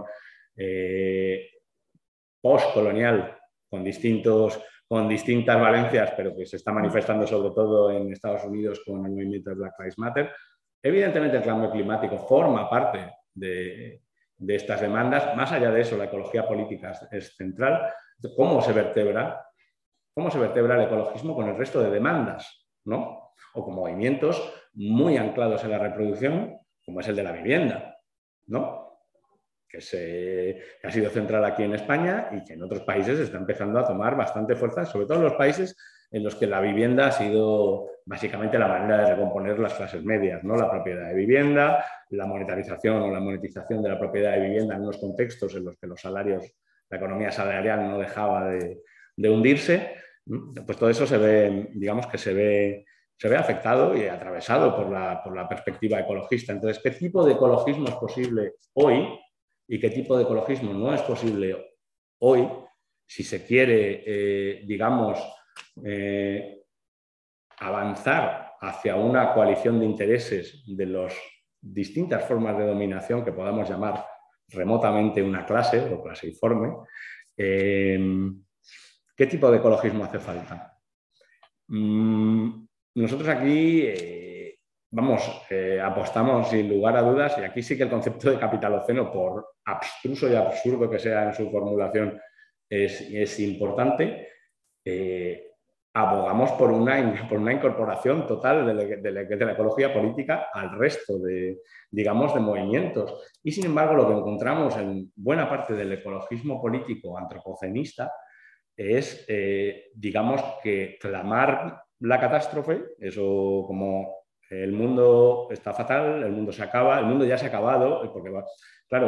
eh, postcolonial, con, distintos, con distintas valencias, pero que se está manifestando sobre todo en Estados Unidos con el movimiento de Black Lives Matter. Evidentemente el cambio climático forma parte de, de estas demandas. Más allá de eso, la ecología política es central. ¿Cómo se vertebra, cómo se vertebra el ecologismo con el resto de demandas, ¿no? O con movimientos muy anclados en la reproducción, como es el de la vivienda, ¿no? Que, se, que ha sido central aquí en España y que en otros países está empezando a tomar bastante fuerza, sobre todo en los países en los que la vivienda ha sido básicamente la manera de recomponer las clases medias, ¿no? La propiedad de vivienda, la monetarización o la monetización de la propiedad de vivienda en unos contextos en los que los salarios, la economía salarial no dejaba de, de hundirse, pues todo eso se ve, digamos que se ve, se ve afectado y atravesado por la, por la perspectiva ecologista. Entonces, ¿qué tipo de ecologismo es posible hoy? ¿Y qué tipo de ecologismo no es posible hoy si se quiere, eh, digamos, eh, avanzar hacia una coalición de intereses de las distintas formas de dominación que podamos llamar remotamente una clase o claseiforme? Eh, ¿Qué tipo de ecologismo hace falta? Mm, nosotros aquí... Eh, Vamos, eh, apostamos sin lugar a dudas, y aquí sí que el concepto de capitaloceno, por abstruso y absurdo que sea en su formulación, es, es importante. Eh, abogamos por una, por una incorporación total de la, de, la, de la ecología política al resto de, digamos, de movimientos. Y sin embargo, lo que encontramos en buena parte del ecologismo político antropocenista es, eh, digamos, que clamar la catástrofe, eso como... El mundo está fatal, el mundo se acaba, el mundo ya se ha acabado, porque, claro,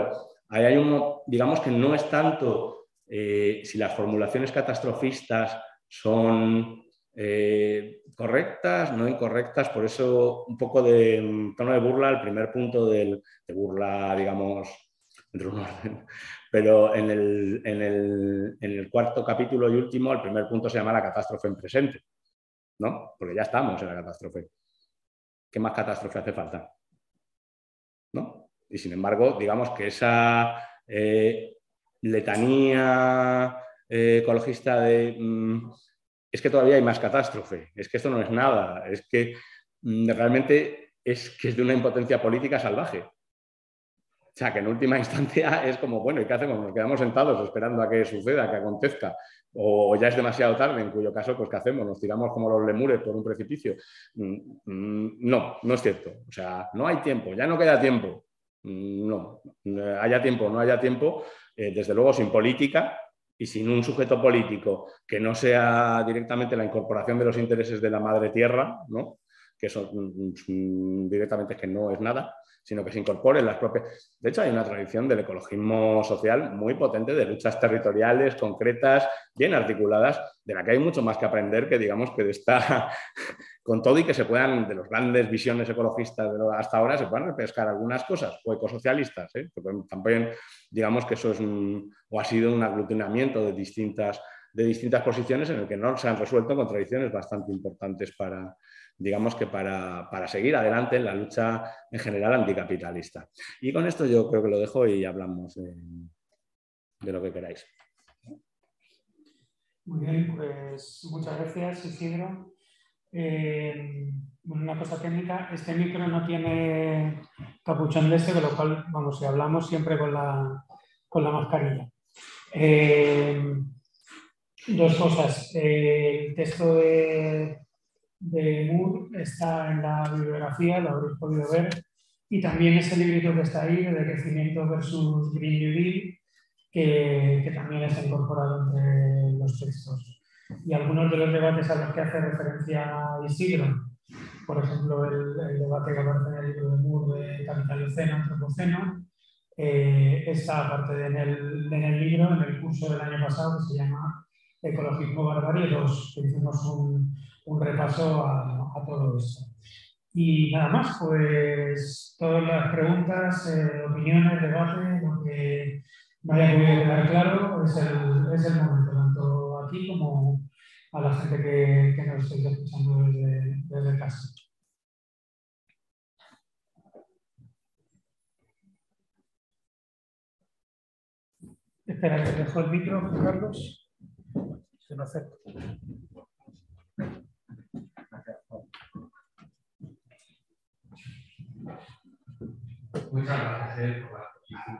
ahí hay un, digamos que no es tanto eh, si las formulaciones catastrofistas son eh, correctas, no incorrectas, por eso un poco de un tono de burla, el primer punto del, de burla, digamos, dentro de un orden. Pero en el, en, el, en el cuarto capítulo y último, el primer punto se llama la catástrofe en presente, ¿no? Porque ya estamos en la catástrofe. ¿Qué más catástrofe hace falta? ¿No? Y sin embargo, digamos que esa eh, letanía eh, ecologista de mmm, es que todavía hay más catástrofe, es que esto no es nada, es que mmm, realmente es que es de una impotencia política salvaje. O sea, que en última instancia es como, bueno, ¿y qué hacemos? Nos quedamos sentados esperando a que suceda, que acontezca, o ya es demasiado tarde, en cuyo caso, pues ¿qué hacemos? ¿Nos tiramos como los lemures por un precipicio? No, no es cierto. O sea, no hay tiempo, ya no queda tiempo. No, haya tiempo, no haya tiempo, eh, desde luego sin política y sin un sujeto político que no sea directamente la incorporación de los intereses de la madre tierra, ¿no? Que eso mm, directamente es que no es nada, sino que se incorporen las propias... De hecho, hay una tradición del ecologismo social muy potente, de luchas territoriales, concretas, bien articuladas, de la que hay mucho más que aprender que, digamos, que de esta... con todo y que se puedan, de las grandes visiones ecologistas de hasta ahora, se puedan repescar algunas cosas, o ecosocialistas, ¿eh? También, digamos que eso es un, o ha sido un aglutinamiento de distintas, de distintas posiciones en el que no se han resuelto contradicciones bastante importantes para, digamos que para, para seguir adelante en la lucha en general anticapitalista. Y con esto yo creo que lo dejo y hablamos de, de lo que queráis. Muy bien, pues muchas gracias, Isidro. Eh, una cosa técnica, este micro no tiene capuchón de ese, de lo cual, vamos, si hablamos siempre con la, con la mascarilla. Eh, dos cosas. Eh, el texto de, de Moore está en la bibliografía, lo habréis podido ver, y también ese librito que está ahí, de crecimiento versus Green New Deal, que, que también está incorporado entre los textos. Y algunos de los debates a los que hace referencia Isidro, por ejemplo, el, el debate que aparece en el libro de Moore de Capitaloceno, Antropoceno, eh, está aparte de en el, en el libro, en el curso del año pasado, que se llama Ecologismo Barbarie dos, que hicimos un, un repaso a, a todo esto. Y nada más, pues todas las preguntas, eh, opiniones, debate, lo que no haya podido quedar claro, es el, es el momento, tanto aquí como a la gente que, que nos estáis escuchando desde, desde casa. Espera, que te dejo el micro, Carlos. Se lo acepto. Muchas gracias por la exposición.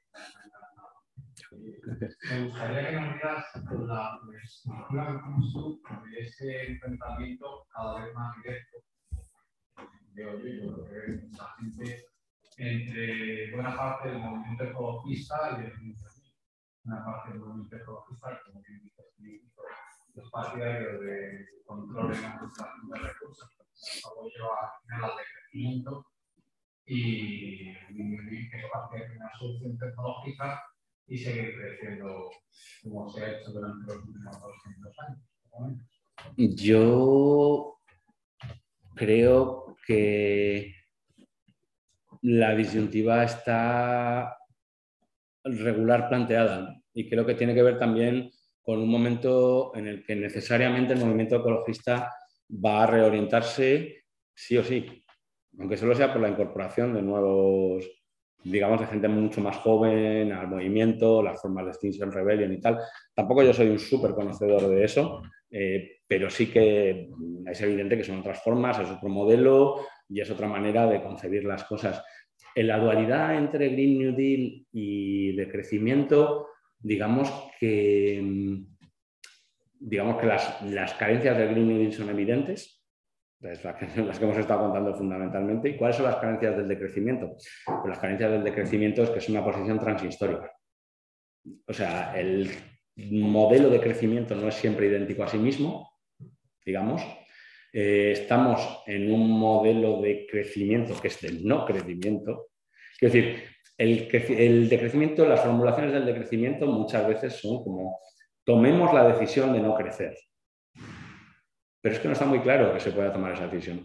Me gustaría que nos digas la perspectiva que tienes tú de ese enfrentamiento cada vez más directo, veo yo, yo creo que mucha gente, entre buena parte del movimiento ecologista y del feminismo. Una parte del movimiento ecologista, como bien dices, es partidario de control en la administración de recursos, que luego lleva al decrecimiento, y que es parte de una solución tecnológica y seguir creciendo como se ha hecho durante los últimos doscientos años. Yo creo que la disyuntiva está regular planteada y creo que tiene que ver también con un momento en el que necesariamente el movimiento ecologista va a reorientarse sí o sí, aunque solo sea por la incorporación de nuevos, digamos, de gente mucho más joven al movimiento, las formas de Extinction Rebellion y tal. Tampoco yo soy un súper conocedor de eso, eh, pero sí que es evidente que son otras formas, es otro modelo y es otra manera de concebir las cosas. En la dualidad entre Green New Deal y de crecimiento, digamos que, digamos que las, las carencias del Green New Deal son evidentes, las que, las que hemos estado contando fundamentalmente. ¿Y cuáles son las carencias del decrecimiento? Pues las carencias del decrecimiento es que es una posición transhistórica. O sea, el modelo de crecimiento no es siempre idéntico a sí mismo, digamos. Eh, estamos en un modelo de crecimiento que es del no crecimiento. Quiero decir, el, el decrecimiento, las formulaciones del decrecimiento muchas veces son como tomemos la decisión de no crecer. Pero es que no está muy claro que se pueda tomar esa decisión.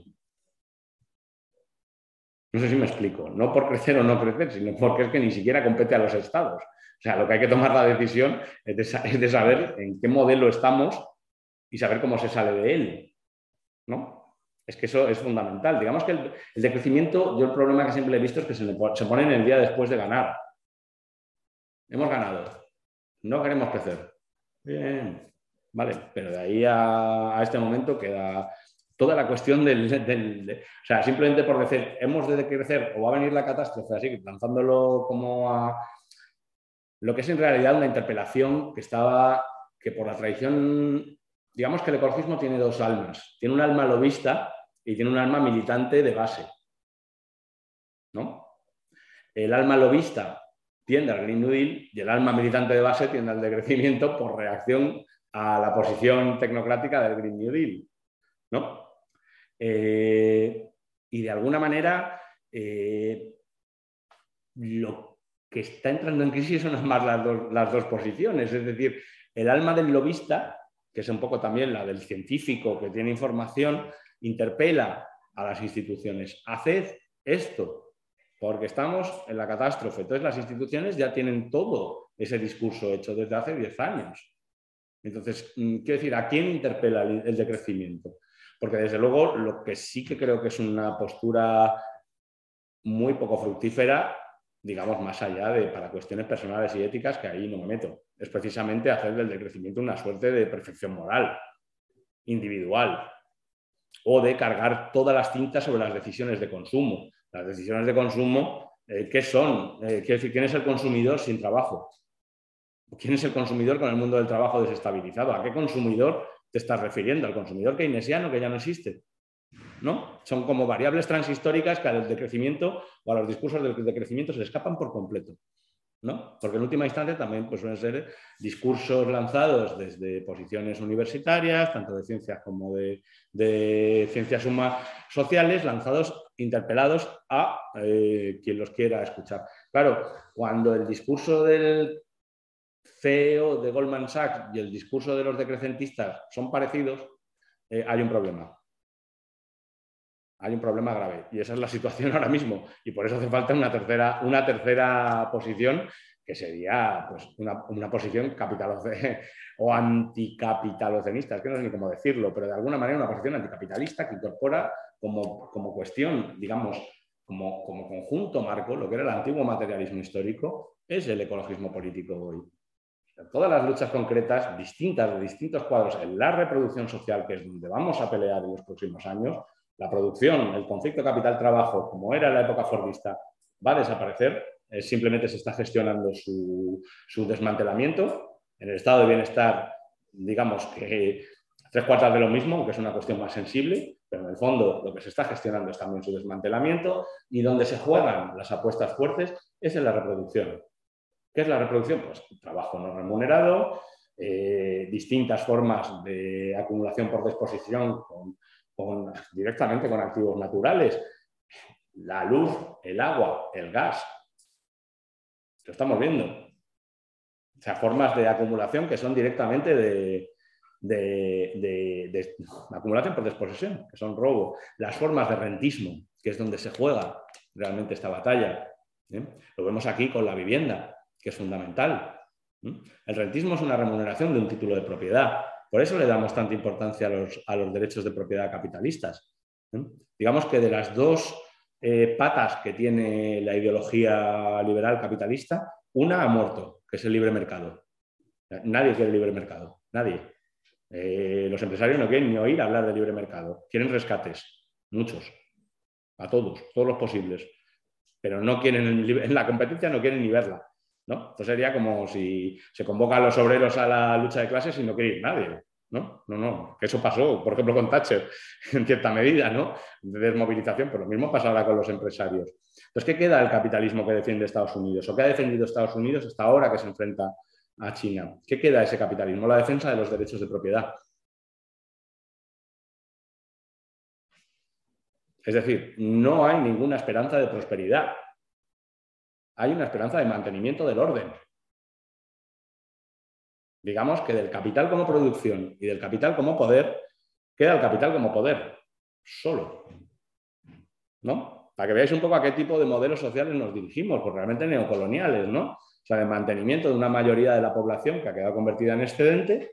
No sé si me explico. No por crecer o no crecer, sino porque es que ni siquiera compete a los estados. O sea, lo que hay que tomar la decisión es de, es de saber en qué modelo estamos y saber cómo se sale de él, ¿no? Es que eso es fundamental. Digamos que el, el decrecimiento, yo el problema que siempre he visto es que se, le, se ponen el día después de ganar. Hemos ganado. No queremos crecer. Bien. Vale, pero de ahí a, a este momento queda toda la cuestión del... del de, o sea, simplemente por decir, hemos de crecer o va a venir la catástrofe, así, lanzándolo como a... Lo que es en realidad una interpelación que estaba... que por la tradición... Digamos que el ecologismo tiene dos almas. Tiene un alma lobista y tiene un alma militante de base, ¿no? El alma lobista tiende al Green New Deal y el alma militante de base tiende al decrecimiento por reacción a la posición tecnocrática del Green New Deal, ¿no? Eh, y de alguna manera eh, lo que está entrando en crisis son más las dos, las dos posiciones, es decir, el alma del lobista, que es un poco también la del científico que tiene información, interpela a las instituciones, haced esto, porque estamos en la catástrofe. Entonces las instituciones ya tienen todo ese discurso hecho desde hace diez años. Entonces, quiero decir, ¿a quién interpela el, el decrecimiento? Porque desde luego lo que sí que creo que es una postura muy poco fructífera, digamos, más allá de para cuestiones personales y éticas, que ahí no me meto, es precisamente hacer del decrecimiento una suerte de perfección moral, individual, o de cargar todas las tintas sobre las decisiones de consumo. Las decisiones de consumo, eh, ¿qué son? Eh, quiero decir, ¿quién es el consumidor sin trabajo? ¿Quién es el consumidor con el mundo del trabajo desestabilizado? ¿A qué consumidor te estás refiriendo? ¿Al consumidor keynesiano que ya no existe? ¿No? Son como variables transhistóricas que al decrecimiento o a los discursos del decrecimiento se le escapan por completo, ¿no? Porque en última instancia también pues, suelen ser discursos lanzados desde posiciones universitarias, tanto de ciencias como de, de ciencias humanas sociales, lanzados, interpelados a eh, quien los quiera escuchar. Claro, cuando el discurso del C E O de Goldman Sachs y el discurso de los decrecentistas son parecidos, eh, hay un problema. Hay un problema grave y esa es la situación ahora mismo y por eso hace falta una tercera, una tercera posición que sería pues, una, una posición capitaloce o anticapitalocenista, es que no sé ni cómo decirlo, pero de alguna manera una posición anticapitalista que incorpora como, como cuestión, digamos, como, como conjunto marco, lo que era el antiguo materialismo histórico, es el ecologismo político hoy. Todas las luchas concretas, distintas, de distintos cuadros, en la reproducción social, que es donde vamos a pelear en los próximos años, la producción, el conflicto capital-trabajo, como era en la época fordista, va a desaparecer. Eh, simplemente se está gestionando su, su desmantelamiento. En el estado de bienestar, digamos que tres cuartas de lo mismo, aunque es una cuestión más sensible, pero en el fondo lo que se está gestionando es también su desmantelamiento y donde se juegan las apuestas fuertes es en la reproducción. ¿Qué es la reproducción? Pues trabajo no remunerado, eh, distintas formas de acumulación por disposición con Con, directamente con activos naturales, la luz, el agua, el gas. Lo estamos viendo. O sea, formas de acumulación que son directamente de, de, de, de acumulación por desposesión, que son robo. Las formas de rentismo, que es donde se juega realmente esta batalla. ¿Eh? Lo vemos aquí con la vivienda, que es fundamental. ¿Eh? El rentismo es una remuneración de un título de propiedad. Por eso le damos tanta importancia a los, a los derechos de propiedad capitalistas. ¿Eh? Digamos que de las dos eh, patas que tiene la ideología liberal capitalista, una ha muerto, que es el libre mercado. Nadie quiere libre mercado, nadie. Eh, los empresarios no quieren ni oír hablar de libre mercado, quieren rescates, muchos, a todos, todos los posibles, pero no quieren, en la competencia no quieren ni verla. ¿No? Entonces sería como si se convocan a los obreros a la lucha de clases y no quiere ir nadie. ¿No? No, no, que eso pasó, por ejemplo, con Thatcher, en cierta medida, ¿no? De desmovilización, pues lo mismo pasa ahora con los empresarios. Entonces, ¿qué queda del capitalismo que defiende Estados Unidos? ¿O qué ha defendido Estados Unidos hasta ahora que se enfrenta a China? ¿Qué queda de ese capitalismo? La defensa de los derechos de propiedad. Es decir, no hay ninguna esperanza de prosperidad. hay una esperanza de mantenimiento del orden. Digamos que del capital como producción y del capital como poder, queda el capital como poder, solo. ¿No? Para que veáis un poco a qué tipo de modelos sociales nos dirigimos, pues realmente neocoloniales, ¿no? O sea, de mantenimiento de una mayoría de la población que ha quedado convertida en excedente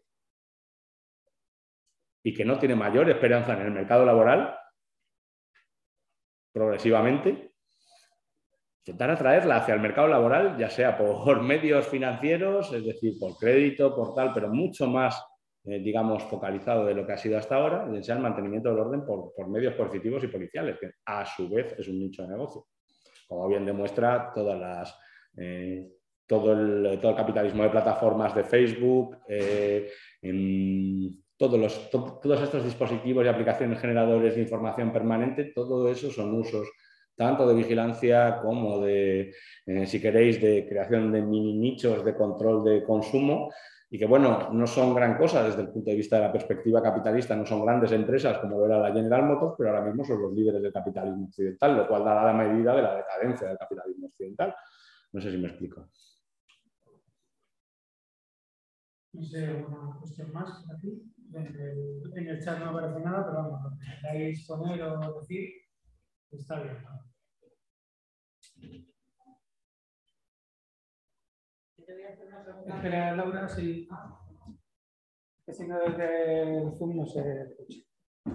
y que no tiene mayor esperanza en el mercado laboral, progresivamente, intentar atraerla hacia el mercado laboral, ya sea por medios financieros, es decir, por crédito, por tal, pero mucho más, eh, digamos, focalizado de lo que ha sido hasta ahora, y sea el mantenimiento del orden por, por medios coercitivos y policiales, que a su vez es un nicho de negocio. Como bien demuestra todas las, eh, todo, el, todo el capitalismo de plataformas de Facebook, eh, en todos, los, to, todos estos dispositivos y aplicaciones generadores de información permanente, todo eso son usos tanto de vigilancia como de, eh, si queréis, de creación de mini nichos de control de consumo y que, bueno, no son gran cosa desde el punto de vista de la perspectiva capitalista, no son grandes empresas como era la General Motors, pero ahora mismo son los líderes del capitalismo occidental, lo cual da la medida de la decadencia del capitalismo occidental. No sé si me explico. No sé, alguna cuestión más aquí. En el, en el chat no aparece nada, pero vamos, lo que queráis poner o decir, está bien, ¿no? Espera, Laura, sí. Que si no desde el Zoom no se escucha.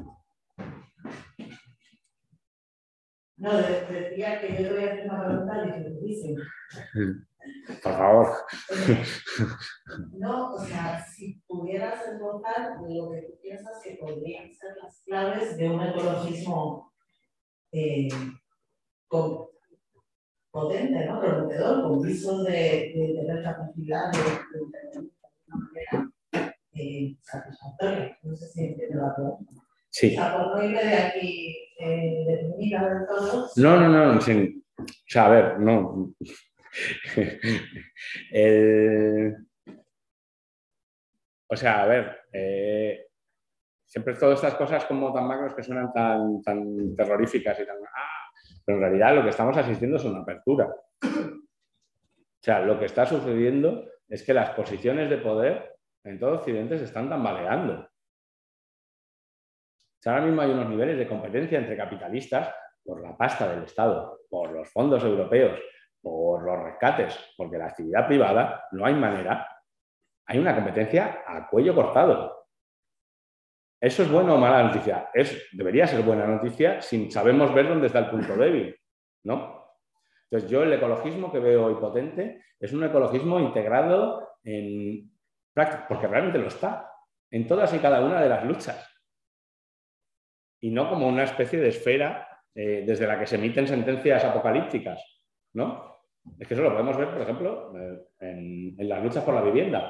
No, decía que yo le voy a hacer una pregunta y que lo dicen. Por favor. No, o sea, si pudieras encontrar lo que tú piensas que podrían ser las claves de un ecologismo eh, con, potente, ¿no? Prometedor, con visos de, de tener capacidad de, de intervenir de alguna manera eh, satisfactoria. No sé si entiendo la pregunta. Sí. O sea, por no irme de aquí eh, definida del todo. No, no, no. Sin, o sea, a ver, no. El, o sea, a ver, eh, siempre todas estas cosas como tan macros que suenan tan, tan terroríficas y tan... ¡Ah! Pero en realidad lo que estamos asistiendo es una apertura. O sea, lo que está sucediendo es que las posiciones de poder en todo Occidente se están tambaleando. O sea, ahora mismo hay unos niveles de competencia entre capitalistas por la pasta del Estado, por los fondos europeos, por los rescates, porque la actividad privada no hay manera. Hay una competencia a cuello cortado. ¿Eso es buena o mala noticia? Es, debería ser buena noticia si sabemos ver dónde está el punto débil, ¿no? Entonces yo el ecologismo que veo hoy potente es un ecologismo integrado en práctica, porque realmente lo está, en todas y cada una de las luchas. Y no como una especie de esfera eh, desde la que se emiten sentencias apocalípticas, ¿no? Es que eso lo podemos ver, por ejemplo, en, en las luchas por la vivienda.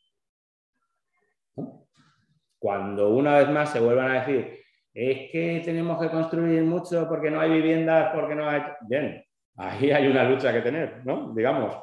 ¿No? Cuando una vez más se vuelvan a decir es que tenemos que construir mucho porque no hay viviendas, porque no hay... Bien, ahí hay una lucha que tener, ¿no? Digamos.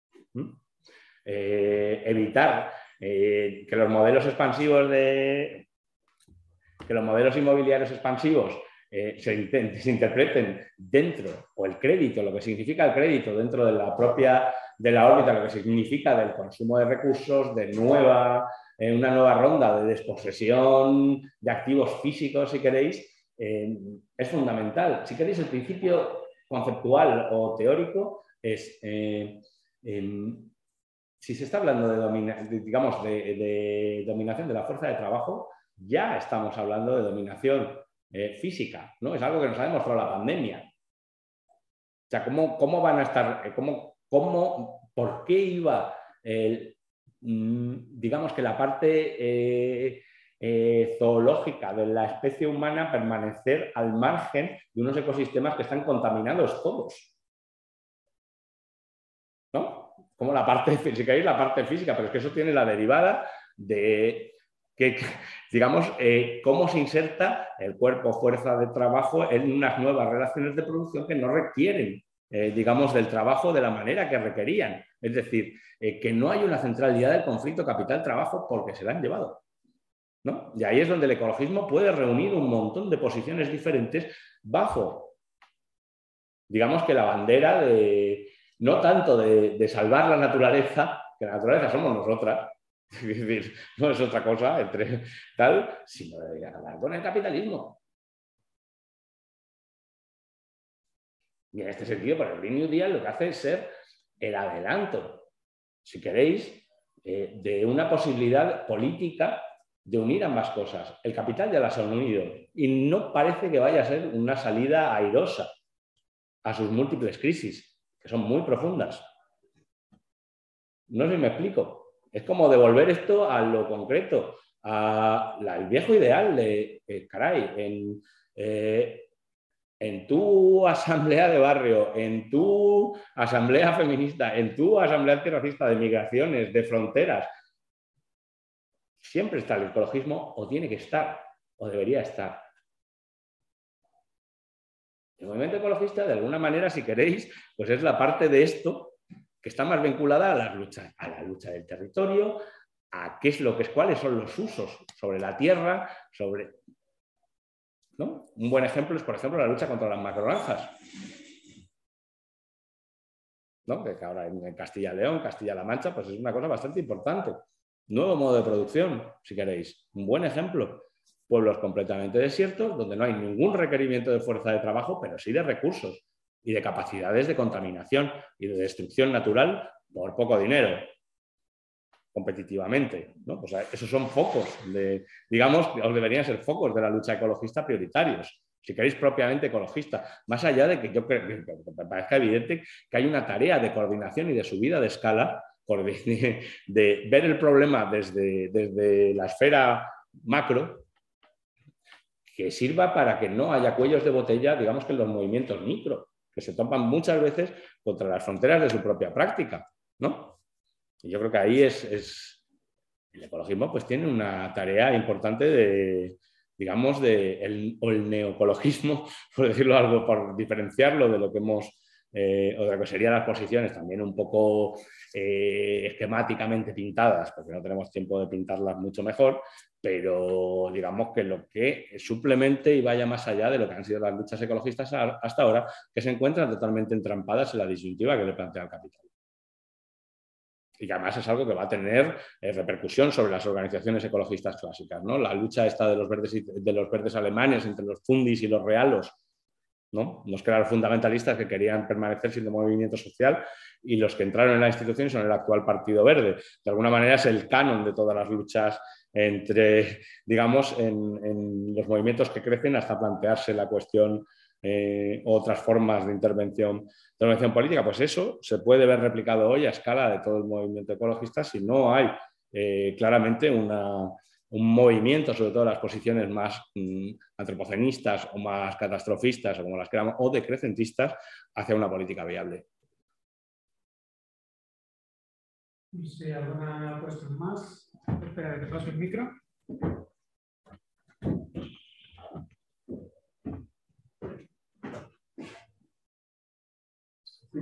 Eh, evitar eh, que los modelos expansivos de... que los modelos inmobiliarios expansivos Eh, se, se interpreten dentro, o el crédito, lo que significa el crédito dentro de la propia, de la órbita, lo que significa del consumo de recursos, de nueva, eh, una nueva ronda de desposesión de activos físicos, si queréis, eh, es fundamental. Si queréis, el principio conceptual o teórico es, eh, eh, si se está hablando de, domina, de, digamos, de, de dominación de la fuerza de trabajo, ya estamos hablando de dominación Eh, física, ¿no? Es algo que nos ha demostrado la pandemia. O sea, ¿cómo, cómo van a estar, cómo, cómo, por qué iba, el, mmm, digamos que la parte eh, eh, zoológica de la especie humana permanecer al margen de unos ecosistemas que están contaminados todos? ¿No? Como la parte, si queréis, la parte física, pero es que eso tiene la derivada de... Que, digamos, eh, cómo se inserta el cuerpo, fuerza de trabajo en unas nuevas relaciones de producción que no requieren, eh, digamos, del trabajo de la manera que requerían. Es decir, eh, que no hay una centralidad del conflicto capital-trabajo porque se la han llevado, ¿no? Y ahí es donde el ecologismo puede reunir un montón de posiciones diferentes bajo, digamos que la bandera de, no tanto de, de salvar la naturaleza, que la naturaleza somos nosotras, es decir, no es otra cosa entre tal, sino de acabar con el capitalismo. Y en este sentido, por el Green New Deal lo que hace es ser el adelanto, si queréis, eh, de una posibilidad política de unir ambas cosas. El capital ya las ha unido y no parece que vaya a ser una salida airosa a sus múltiples crisis, que son muy profundas. No sé si me explico. Es como devolver esto a lo concreto, al viejo ideal de, eh, caray, en, eh, en tu asamblea de barrio, en tu asamblea feminista, en tu asamblea antirracista de migraciones, de fronteras, siempre está el ecologismo, o tiene que estar, o debería estar. El movimiento ecologista, de alguna manera, si queréis, pues es la parte de esto que está más vinculada a las luchas, a la lucha del territorio, a qué es lo que es, cuáles son los usos sobre la tierra, sobre... ¿no? Un buen ejemplo es, por ejemplo, la lucha contra las macrogranjas, ¿no? Que ahora en Castilla y León, Castilla-La Mancha, pues es una cosa bastante importante. Nuevo modo de producción, si queréis. Un buen ejemplo. Pueblos completamente desiertos, donde no hay ningún requerimiento de fuerza de trabajo, pero sí de recursos y de capacidades de contaminación y de destrucción natural por poco dinero, competitivamente, ¿no? Pues esos son focos, de, digamos, os deberían ser focos de la lucha ecologista prioritarios, si queréis propiamente ecologista, más allá de que yo creo que me parezca evidente que hay una tarea de coordinación y de subida de escala, de, de ver el problema desde, desde la esfera macro, que sirva para que no haya cuellos de botella, digamos que en los movimientos micro, que se topan muchas veces contra las fronteras de su propia práctica, ¿no? Y yo creo que ahí es, es el ecologismo pues tiene una tarea importante de, digamos, de el, o el neoecologismo, por decirlo algo, por diferenciarlo de lo que hemos, eh, o de lo que serían las posiciones también un poco eh, esquemáticamente pintadas, porque no tenemos tiempo de pintarlas mucho mejor, pero digamos que lo que suplemente y vaya más allá de lo que han sido las luchas ecologistas hasta ahora, que se encuentran totalmente entrampadas en la disyuntiva que le plantea el capital. Y que además es algo que va a tener eh, repercusión sobre las organizaciones ecologistas clásicas, ¿no? La lucha esta de los verdes, y, de los verdes alemanes entre los fundis y los realos, ¿no? Los que eran fundamentalistas que querían permanecer siendo movimiento social y los que entraron en la institución son el actual Partido Verde. De alguna manera es el canon de todas las luchas entre, digamos, en, en los movimientos que crecen hasta plantearse la cuestión eh, otras formas de intervención, intervención política. Pues eso se puede ver replicado hoy a escala de todo el movimiento ecologista si no hay eh, claramente una... un movimiento, sobre todo las posiciones más mm, antropocenistas o más catastrofistas o como las queramos, o decrecentistas, hacia una política viable. Si alguna cuestión más, espera que te paso el micro. Sí.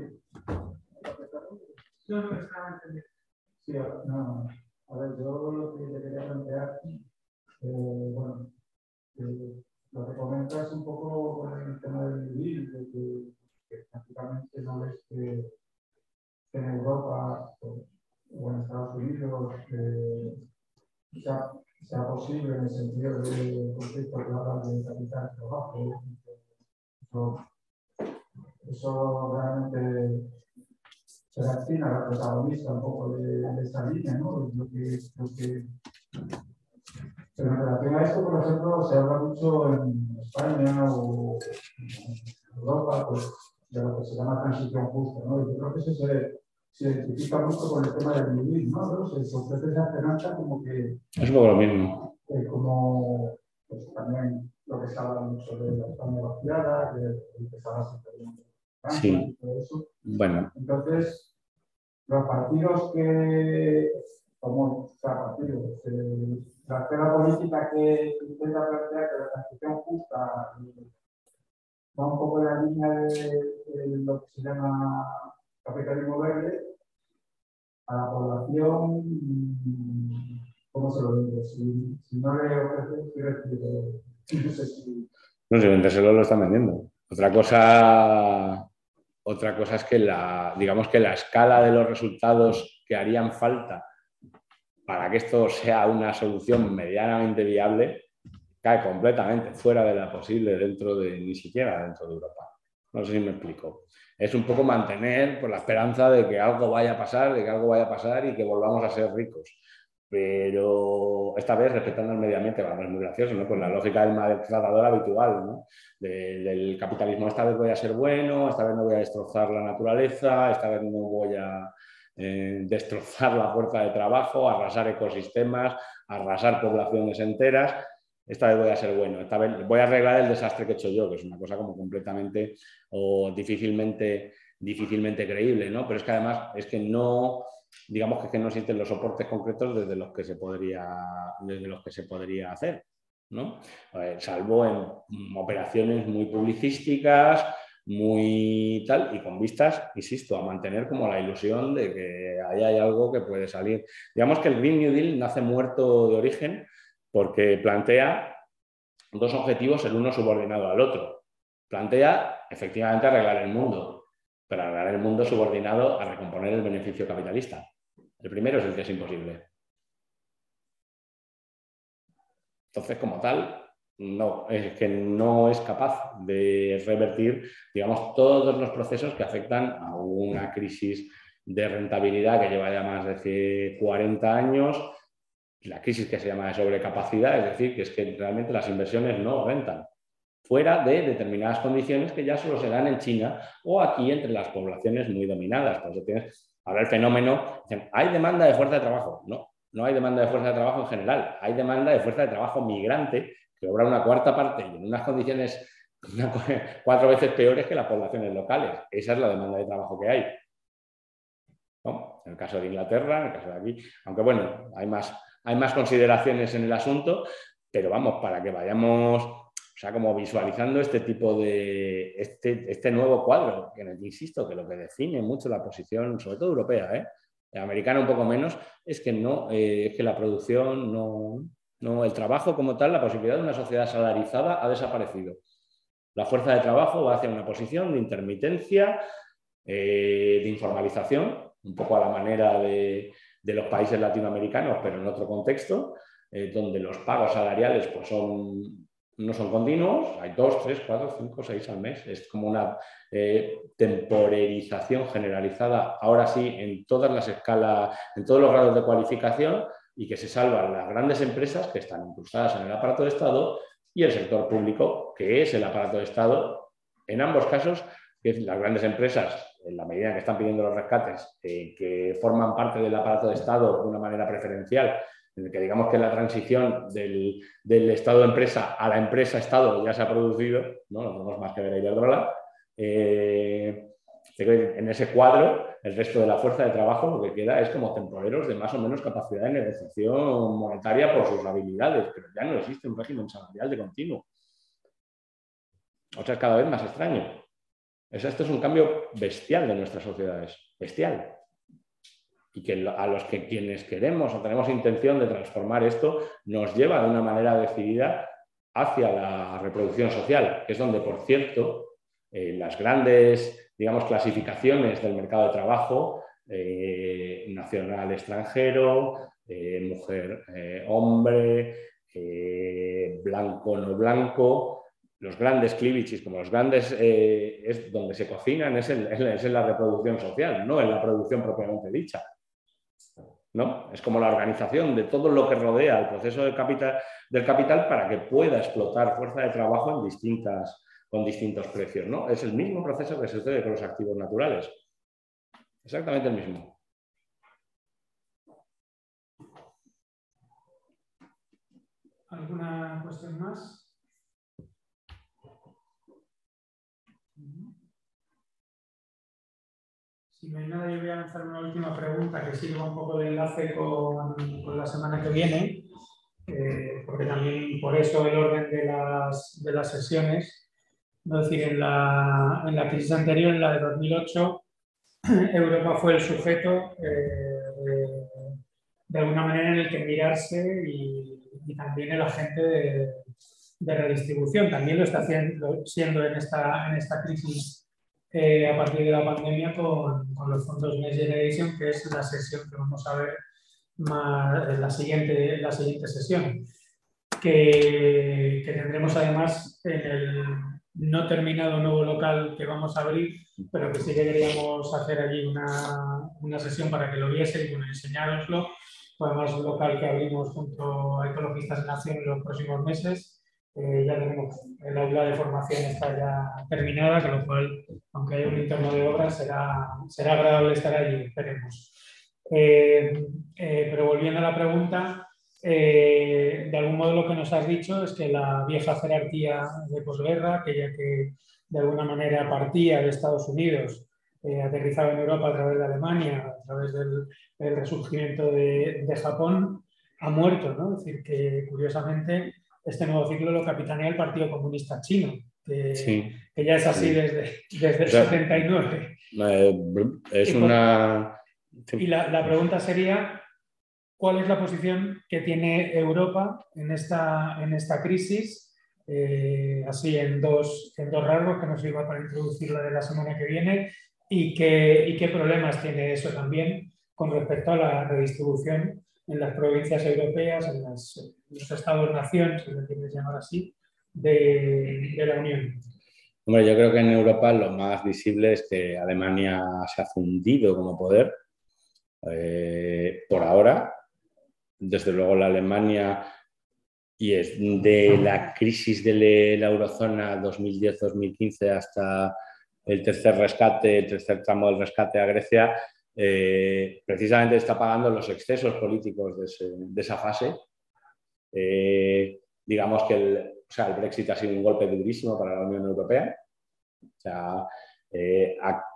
No, no, estaba entendiendo. Sí, no. A ver, yo lo que te quería plantear, eh, bueno, eh, lo que comentas un poco con el tema del vivir, de que, que prácticamente no ves que, que en Europa o, o en Estados Unidos eh, sea, sea posible en el sentido de conflicto que hablan de capital y trabajo. Eso, eso realmente Serafina, la protagonista un poco de, de esta línea, ¿no? Lo que, lo que... Pero en relación a esto, por ejemplo, se habla mucho en España o en Europa, pues, de lo que se llama transición justa, ¿no? Y yo creo que eso se, se identifica mucho con el tema del vivir, ¿no? ¿no? Se, se ofrece esa esperanza como que... Es poco lo mismo. Eh, como, pues también lo que se habla mucho de la España vaciada, que empezaba a ser sí. y todo eso. Bueno. Entonces, los partidos que, como o sea, partidos, eh, la esfera política que intenta plantear que la transición justa eh, va un poco en la línea de, de lo que se llama capitalismo verde, a la población, ¿cómo se lo digo? Si, si no le ofrece, quiero decir, no sé si... No sé, vendérselo lo están vendiendo. Otra cosa otra cosa es que la, digamos que la escala de los resultados que harían falta para que esto sea una solución medianamente viable cae completamente fuera de la posible dentro de, ni siquiera dentro de Europa. No sé si me explico. Es un poco mantener pues, la esperanza de que algo vaya a pasar, de que algo vaya a pasar y que volvamos a ser ricos. Pero esta vez respetando el medio ambiente, bueno, es muy gracioso, ¿no? Con la lógica del maltratador habitual, ¿no? De, del capitalismo, esta vez voy a ser bueno, esta vez no voy a destrozar la naturaleza, esta vez no voy a eh, destrozar la fuerza de trabajo, arrasar ecosistemas, arrasar poblaciones enteras. Esta vez voy a ser bueno, esta vez voy a arreglar el desastre que he hecho yo, que es una cosa como completamente o difícilmente, difícilmente creíble, ¿no? Pero es que además es que no, digamos que, es que no existen los soportes concretos desde los que se podría, desde los que se podría hacer, ¿no? Eh, salvo en operaciones muy publicísticas, muy tal, y con vistas, insisto, a mantener como la ilusión de que ahí hay algo que puede salir. Digamos que el Green New Deal nace muerto de origen porque plantea dos objetivos, el uno subordinado al otro. Plantea, efectivamente, arreglar el mundo, pero arreglar el mundo subordinado a recomponer el beneficio capitalista. El primero es el que es imposible. Entonces, como tal, no, es que no es capaz de revertir, digamos, todos los procesos que afectan a una crisis de rentabilidad que lleva ya más de cuarenta años, la crisis que se llama de sobrecapacidad, es decir, que es que realmente las inversiones no rentan, fuera de determinadas condiciones que ya solo se dan en China o aquí entre las poblaciones muy dominadas. Por eso tienes ahora el fenómeno, dicen, hay demanda de fuerza de trabajo. No, no hay demanda de fuerza de trabajo en general, hay demanda de fuerza de trabajo migrante que obra una cuarta parte y en unas condiciones una, cuatro veces peores que las poblaciones locales. Esa es la demanda de trabajo que hay, ¿no? En el caso de Inglaterra, en el caso de aquí, aunque bueno, hay más... Hay más consideraciones en el asunto, pero vamos, para que vayamos, o sea, como visualizando este tipo de, este, este nuevo cuadro, que insisto, que lo que define mucho la posición, sobre todo europea, ¿eh? Americana un poco menos, es que no, eh, es que la producción, no, no, el trabajo como tal, la posibilidad de una sociedad salarizada ha desaparecido. La fuerza de trabajo va hacia una posición de intermitencia, eh, de informalización, un poco a la manera de... de los países latinoamericanos, pero en otro contexto, eh, donde los pagos salariales pues son, no son continuos, hay dos, tres, cuatro, cinco, seis al mes. Es como una eh, temporerización generalizada, ahora sí, en todas las escalas, en todos los grados de cualificación, y que se salvan las grandes empresas que están impulsadas en el aparato de Estado y el sector público, que es el aparato de Estado, en ambos casos, que las grandes empresas, en la medida que están pidiendo los rescates, eh, que forman parte del aparato de Estado de una manera preferencial, en el que digamos que la transición del, del Estado-empresa a la empresa-Estado ya se ha producido, no, no tenemos más que ver a Iberdrola. Eh, en ese cuadro, el resto de la fuerza de trabajo lo que queda es como temporeros de más o menos capacidad de negociación monetaria por sus habilidades, pero ya no existe un régimen salarial de continuo. O sea, es cada vez más extraño. Esto es un cambio bestial de nuestras sociedades, bestial. Y que a los que quienes queremos o tenemos intención de transformar esto nos lleva de una manera decidida hacia la reproducción social, que es donde, por cierto, eh, las grandes, digamos, clasificaciones del mercado de trabajo, eh, nacional, extranjero, eh, mujer, eh, hombre, eh, blanco, no blanco, los grandes cleavages, como los grandes, eh, es donde se cocinan, es en, es en la reproducción social, no en la producción propiamente dicha, ¿no? Es como la organización de todo lo que rodea el proceso del capital, del capital para que pueda explotar fuerza de trabajo en distintas, con distintos precios, ¿no? Es el mismo proceso que se sucede con los activos naturales. Exactamente el mismo. ¿Alguna cuestión más? Si no hay nada, yo voy a lanzar una última pregunta que sirva un poco de enlace con, con la semana que viene, eh, porque también por eso el orden de las, de las sesiones, es decir, en la, en la crisis anterior, en la de dos mil ocho, Europa fue el sujeto eh, de, de alguna manera en el que mirarse y, y también el agente de, de redistribución. También lo está haciendo, siendo en esta, en esta crisis eh, a partir de la pandemia con, con los fondos Next Generation, que es la sesión que vamos a ver más, en la siguiente, la siguiente sesión, que, que tendremos además en el no terminado nuevo local que vamos a abrir, pero que sí que queríamos hacer allí una, una sesión para que lo viesen y bueno, enseñároslo. Además, un local que abrimos junto a Ecologistas en Acción en los próximos meses. Eh, ya tenemos el aula de formación está ya terminada, con lo cual, aunque haya un interno de obras, será, será agradable estar allí, esperemos. Eh, eh, pero volviendo a la pregunta, eh, de algún modo lo que nos has dicho es que la vieja jerarquía de posguerra, aquella que de alguna manera partía de Estados Unidos, eh, aterrizaba en Europa a través de Alemania, a través del, del resurgimiento de, de Japón, ha muerto, ¿no? Es decir, que curiosamente este nuevo ciclo lo capitanea el Partido Comunista Chino, que, sí, que ya es así sí. desde, desde el o sea, setenta y nueve. Eh, es y una... Por, y la, la pregunta sería, ¿cuál es la posición que tiene Europa en esta, en esta crisis? Eh, así en dos, en dos rasgos que nos sirva para introducir la de la semana que viene y qué, y qué problemas tiene eso también con respecto a la redistribución en las provincias europeas, en, las, en los estados-nación, si lo quieres llamar así, de, de la Unión. Hombre, yo creo que en Europa lo más visible es que Alemania se ha fundido como poder. Eh, por ahora, desde luego la Alemania, y es de la crisis de la eurozona dos mil diez dos mil quince hasta el tercer rescate, el tercer tramo del rescate a Grecia, eh, precisamente está pagando los excesos políticos de, ese, de esa fase. Eh, digamos que el, o sea, el Brexit ha sido un golpe durísimo para la Unión Europea. O sea, eh, a,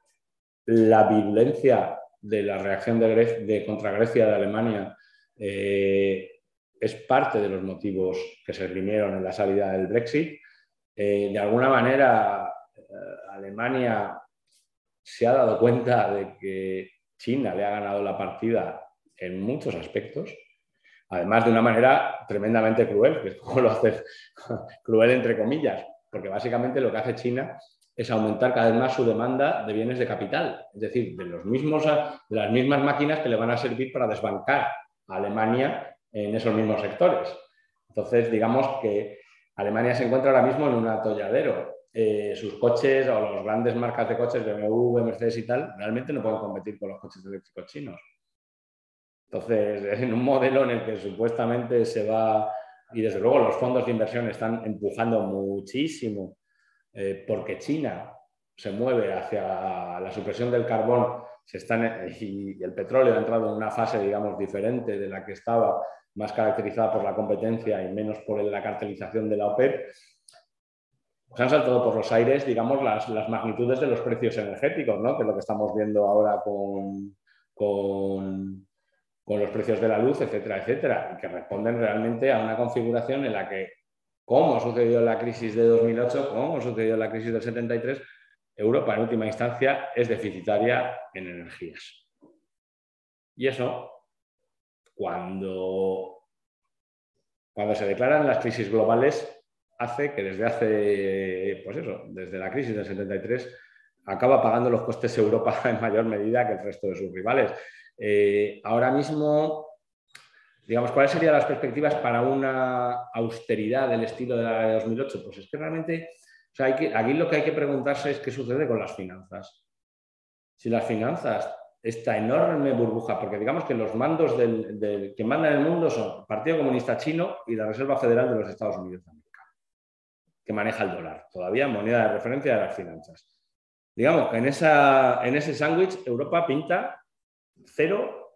la virulencia de la reacción de, Gre de contra Grecia de Alemania eh, es parte de los motivos que se esgrimieron en la salida del Brexit. Eh, de alguna manera, eh, Alemania se ha dado cuenta de que China le ha ganado la partida en muchos aspectos, además de una manera tremendamente cruel, que es como lo hace cruel entre comillas, porque básicamente lo que hace China es aumentar cada vez más su demanda de bienes de capital, es decir, de, los mismos, de las mismas máquinas que le van a servir para desbancar a Alemania en esos mismos sectores. Entonces, digamos que Alemania se encuentra ahora mismo en un atolladero. Eh, sus coches o las grandes marcas de coches, B M W, Mercedes y tal, realmente no pueden competir con los coches eléctricos chinos. Entonces, es en un modelo en el que supuestamente se va, y desde luego los fondos de inversión están empujando muchísimo, eh, porque China se mueve hacia la supresión del carbón se están, y el petróleo ha entrado en una fase, digamos, diferente de la que estaba, más caracterizada por la competencia y menos por la cartelización de la OPEP. Se han saltado por los aires, digamos, las, las magnitudes de los precios energéticos, ¿no? Que es lo que estamos viendo ahora con, con, con los precios de la luz, etcétera, etcétera, y que responden realmente a una configuración en la que, como sucedió en la crisis de dos mil ocho, como sucedió en la crisis del setenta y tres, Europa, en última instancia, es deficitaria en energías. Y eso, cuando, cuando se declaran las crisis globales, hace que desde hace, pues eso, desde la crisis del setenta y tres, acaba pagando los costes Europa en mayor medida que el resto de sus rivales. Eh, ahora mismo, digamos, ¿cuáles serían las perspectivas para una austeridad del estilo de la de dos mil ocho? Pues es que realmente, o sea, hay que, aquí lo que hay que preguntarse es qué sucede con las finanzas. Si las finanzas, esta enorme burbuja, porque digamos que los mandos del, del, que mandan el mundo son el Partido Comunista Chino y la Reserva Federal de los Estados Unidos también, que maneja el dólar, todavía moneda de referencia de las finanzas. Digamos que en, esa, en ese sándwich Europa pinta cero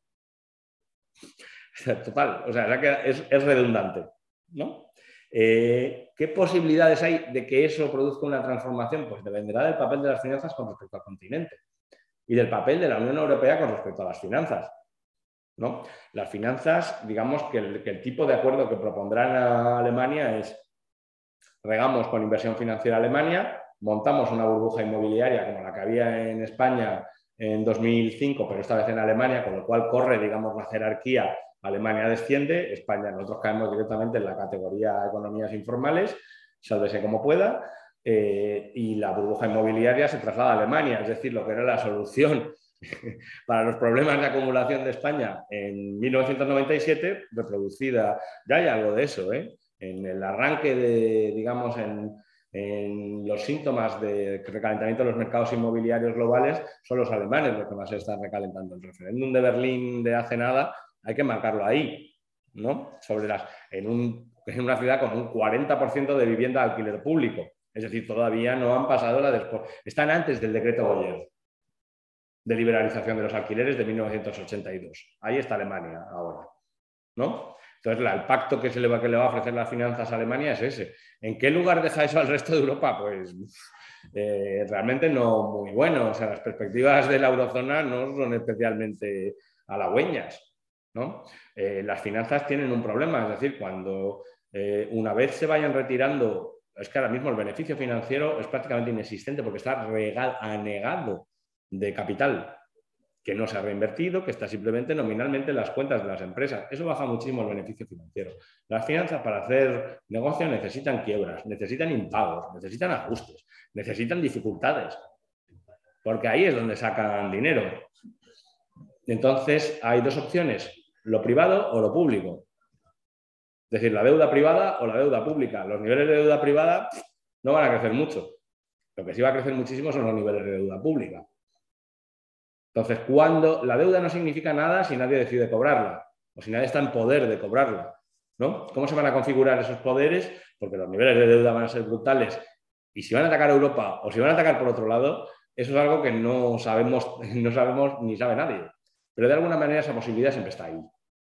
total, o sea, es, es redundante, ¿no? Eh, ¿Qué posibilidades hay de que eso produzca una transformación? Pues dependerá del papel de las finanzas con respecto al continente y del papel de la Unión Europea con respecto a las finanzas, ¿no? Las finanzas, digamos que el, que el tipo de acuerdo que propondrán a Alemania es: regamos con inversión financiera a Alemania, montamos una burbuja inmobiliaria como la que había en España en dos mil cinco, pero esta vez en Alemania, con lo cual corre, digamos, la jerarquía. Alemania desciende, España, nosotros caemos directamente en la categoría economías informales, sálvese como pueda, eh, y la burbuja inmobiliaria se traslada a Alemania, es decir, lo que era la solución para los problemas de acumulación de España en mil novecientos noventa y siete, reproducida, ya hay algo de eso, ¿eh? En el arranque de, digamos, en, en los síntomas de recalentamiento de los mercados inmobiliarios globales, son los alemanes los que más se están recalentando. El referéndum de Berlín de hace nada hay que marcarlo ahí, ¿no? Sobre las, en, un, en una ciudad con un cuarenta por ciento de vivienda de alquiler público. Es decir, todavía no han pasado la después. Están antes del decreto Boyer de liberalización de los alquileres de mil novecientos ochenta y dos. Ahí está Alemania ahora, ¿no? Entonces, la, el pacto que, se le va, que le va a ofrecer las finanzas a Alemania es ese. ¿En qué lugar deja eso al resto de Europa? Pues eh, realmente no muy bueno. O sea, las perspectivas de la eurozona no son especialmente halagüeñas, ¿no? Eh, las finanzas tienen un problema, es decir, cuando eh, una vez se vayan retirando, es que ahora mismo el beneficio financiero es prácticamente inexistente porque está regal, anegado de capital que no se ha reinvertido, que está simplemente nominalmente en las cuentas de las empresas. Eso baja muchísimo el beneficio financiero. Las finanzas para hacer negocio necesitan quiebras, necesitan impagos, necesitan ajustes, necesitan dificultades, porque ahí es donde sacan dinero. Entonces, hay dos opciones, lo privado o lo público. Es decir, la deuda privada o la deuda pública. Los niveles de deuda privada no van a crecer mucho. Lo que sí va a crecer muchísimo son los niveles de deuda pública. Entonces, cuando la deuda no significa nada si nadie decide cobrarla o si nadie está en poder de cobrarla, ¿no? ¿Cómo se van a configurar esos poderes? Porque los niveles de deuda van a ser brutales y si van a atacar a Europa o si van a atacar por otro lado, eso es algo que no sabemos, no sabemos ni sabe nadie. Pero de alguna manera esa posibilidad siempre está ahí.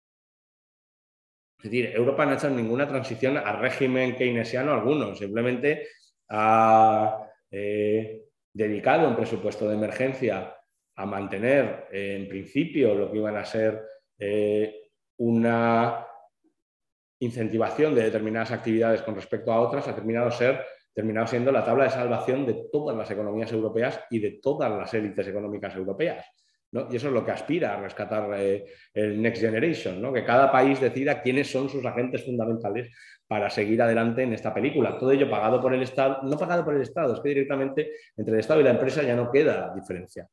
Es decir, Europa no ha hecho ninguna transición a régimen keynesiano alguno, simplemente ha eh, dedicado un presupuesto de emergencia a mantener eh, en principio lo que iban a ser eh, una incentivación de determinadas actividades con respecto a otras, ha terminado, ser, terminado siendo la tabla de salvación de todas las economías europeas y de todas las élites económicas europeas, ¿no? Y eso es lo que aspira a rescatar eh, el Next Generation, ¿no? Que cada país decida quiénes son sus agentes fundamentales para seguir adelante en esta película. Todo ello pagado por el Estado, no pagado por el Estado, es que directamente entre el Estado y la empresa ya no queda diferencia.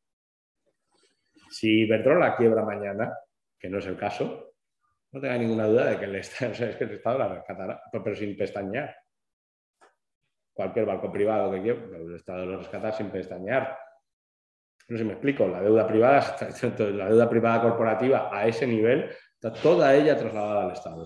Si Iberdrola quiebra mañana, que no es el caso, no tenga ninguna duda de que el Estado, o sea, es que el Estado la rescatará, pero sin pestañear. Cualquier banco privado que quiera, el Estado lo rescatará sin pestañear. No sé si me explico, la deuda privada, la deuda privada corporativa a ese nivel, está toda ella trasladada al Estado.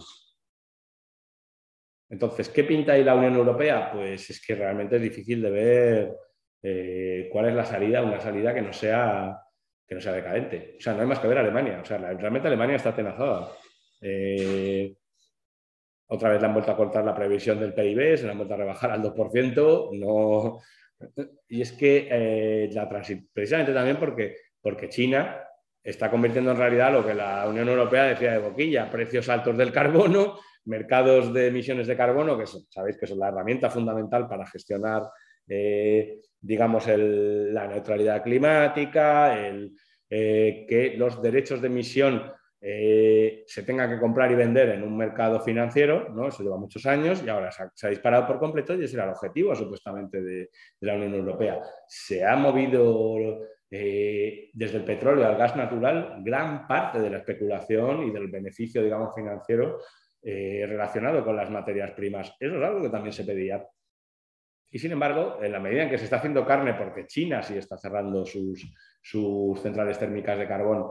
Entonces, ¿qué pinta ahí la Unión Europea? Pues es que realmente es difícil de ver eh, cuál es la salida, una salida que no sea... que no sea decadente. O sea, no hay más que ver a Alemania. O sea, realmente Alemania está atenazada. Eh, otra vez le han vuelto a cortar la previsión del P I B, se le han vuelto a rebajar al dos por ciento. No... Y es que eh, la precisamente también porque, porque China está convirtiendo en realidad lo que la Unión Europea decía de boquilla, precios altos del carbono, mercados de emisiones de carbono, que son, sabéis que son la herramienta fundamental para gestionar Eh, digamos, el, la neutralidad climática, el, eh, que los derechos de emisión eh, se tengan que comprar y vender en un mercado financiero, ¿no? Eso lleva muchos años y ahora se ha, se ha disparado por completo y ese era el objetivo supuestamente de, de la Unión Europea. Se ha movido eh, desde el petróleo al gas natural gran parte de la especulación y del beneficio, digamos, financiero eh, relacionado con las materias primas. Eso es algo que también se pedía. Y sin embargo, en la medida en que se está haciendo carne, porque China sí está cerrando sus, sus centrales térmicas de carbón,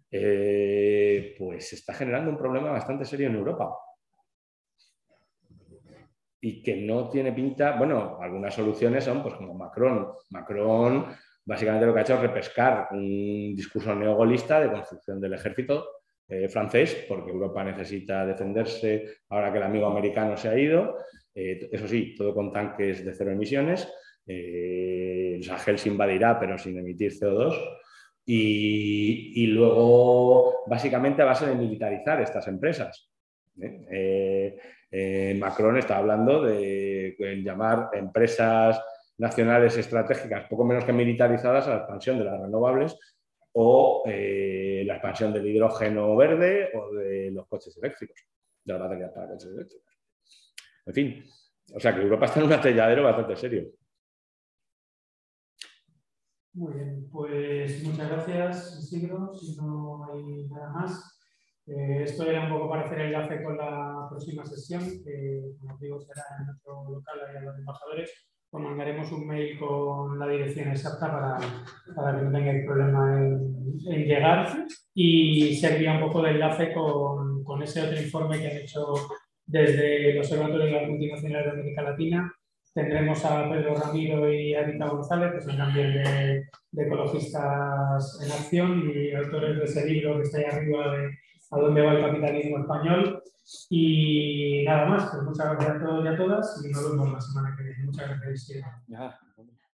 eh, pues se está generando un problema bastante serio en Europa. Y que no tiene pinta, bueno, algunas soluciones son pues como Macron. Macron básicamente lo que ha hecho es repescar un discurso neogolista de construcción del ejército eh, francés, porque Europa necesita defenderse ahora que el amigo americano se ha ido. Eh, eso sí, todo con tanques de cero emisiones. Eh, el Sahel se invadirá, pero sin emitir C O dos. Y, y luego, básicamente, a base de militarizar estas empresas. ¿Eh? Eh, eh, Macron está hablando de, de llamar empresas nacionales estratégicas poco menos que militarizadas a la expansión de las renovables o eh, la expansión del hidrógeno verde o de los coches eléctricos, de las baterías para coches eléctricos. En fin, o sea que Europa está en un atolladero bastante serio. Muy bien, pues muchas gracias, Isidro. Si no hay nada más, eh, esto era un poco para hacer el enlace con la próxima sesión, que como os digo será en nuestro local, ahí a los embajadores. Os mandaremos un mail con la dirección exacta para, para que no tengáis problema en, en llegar, y serviría un poco de enlace con, con ese otro informe que han hecho desde el Observatorio de las Multinacionales de América Latina. Tendremos a Pedro Ramiro y a Rita González, que son también de, de Ecologistas en Acción y autores de ese libro que está ahí arriba de A dónde va el capitalismo español. Y nada más, pues muchas gracias a todos y a todas y nos vemos la semana que viene. Muchas gracias. Ya.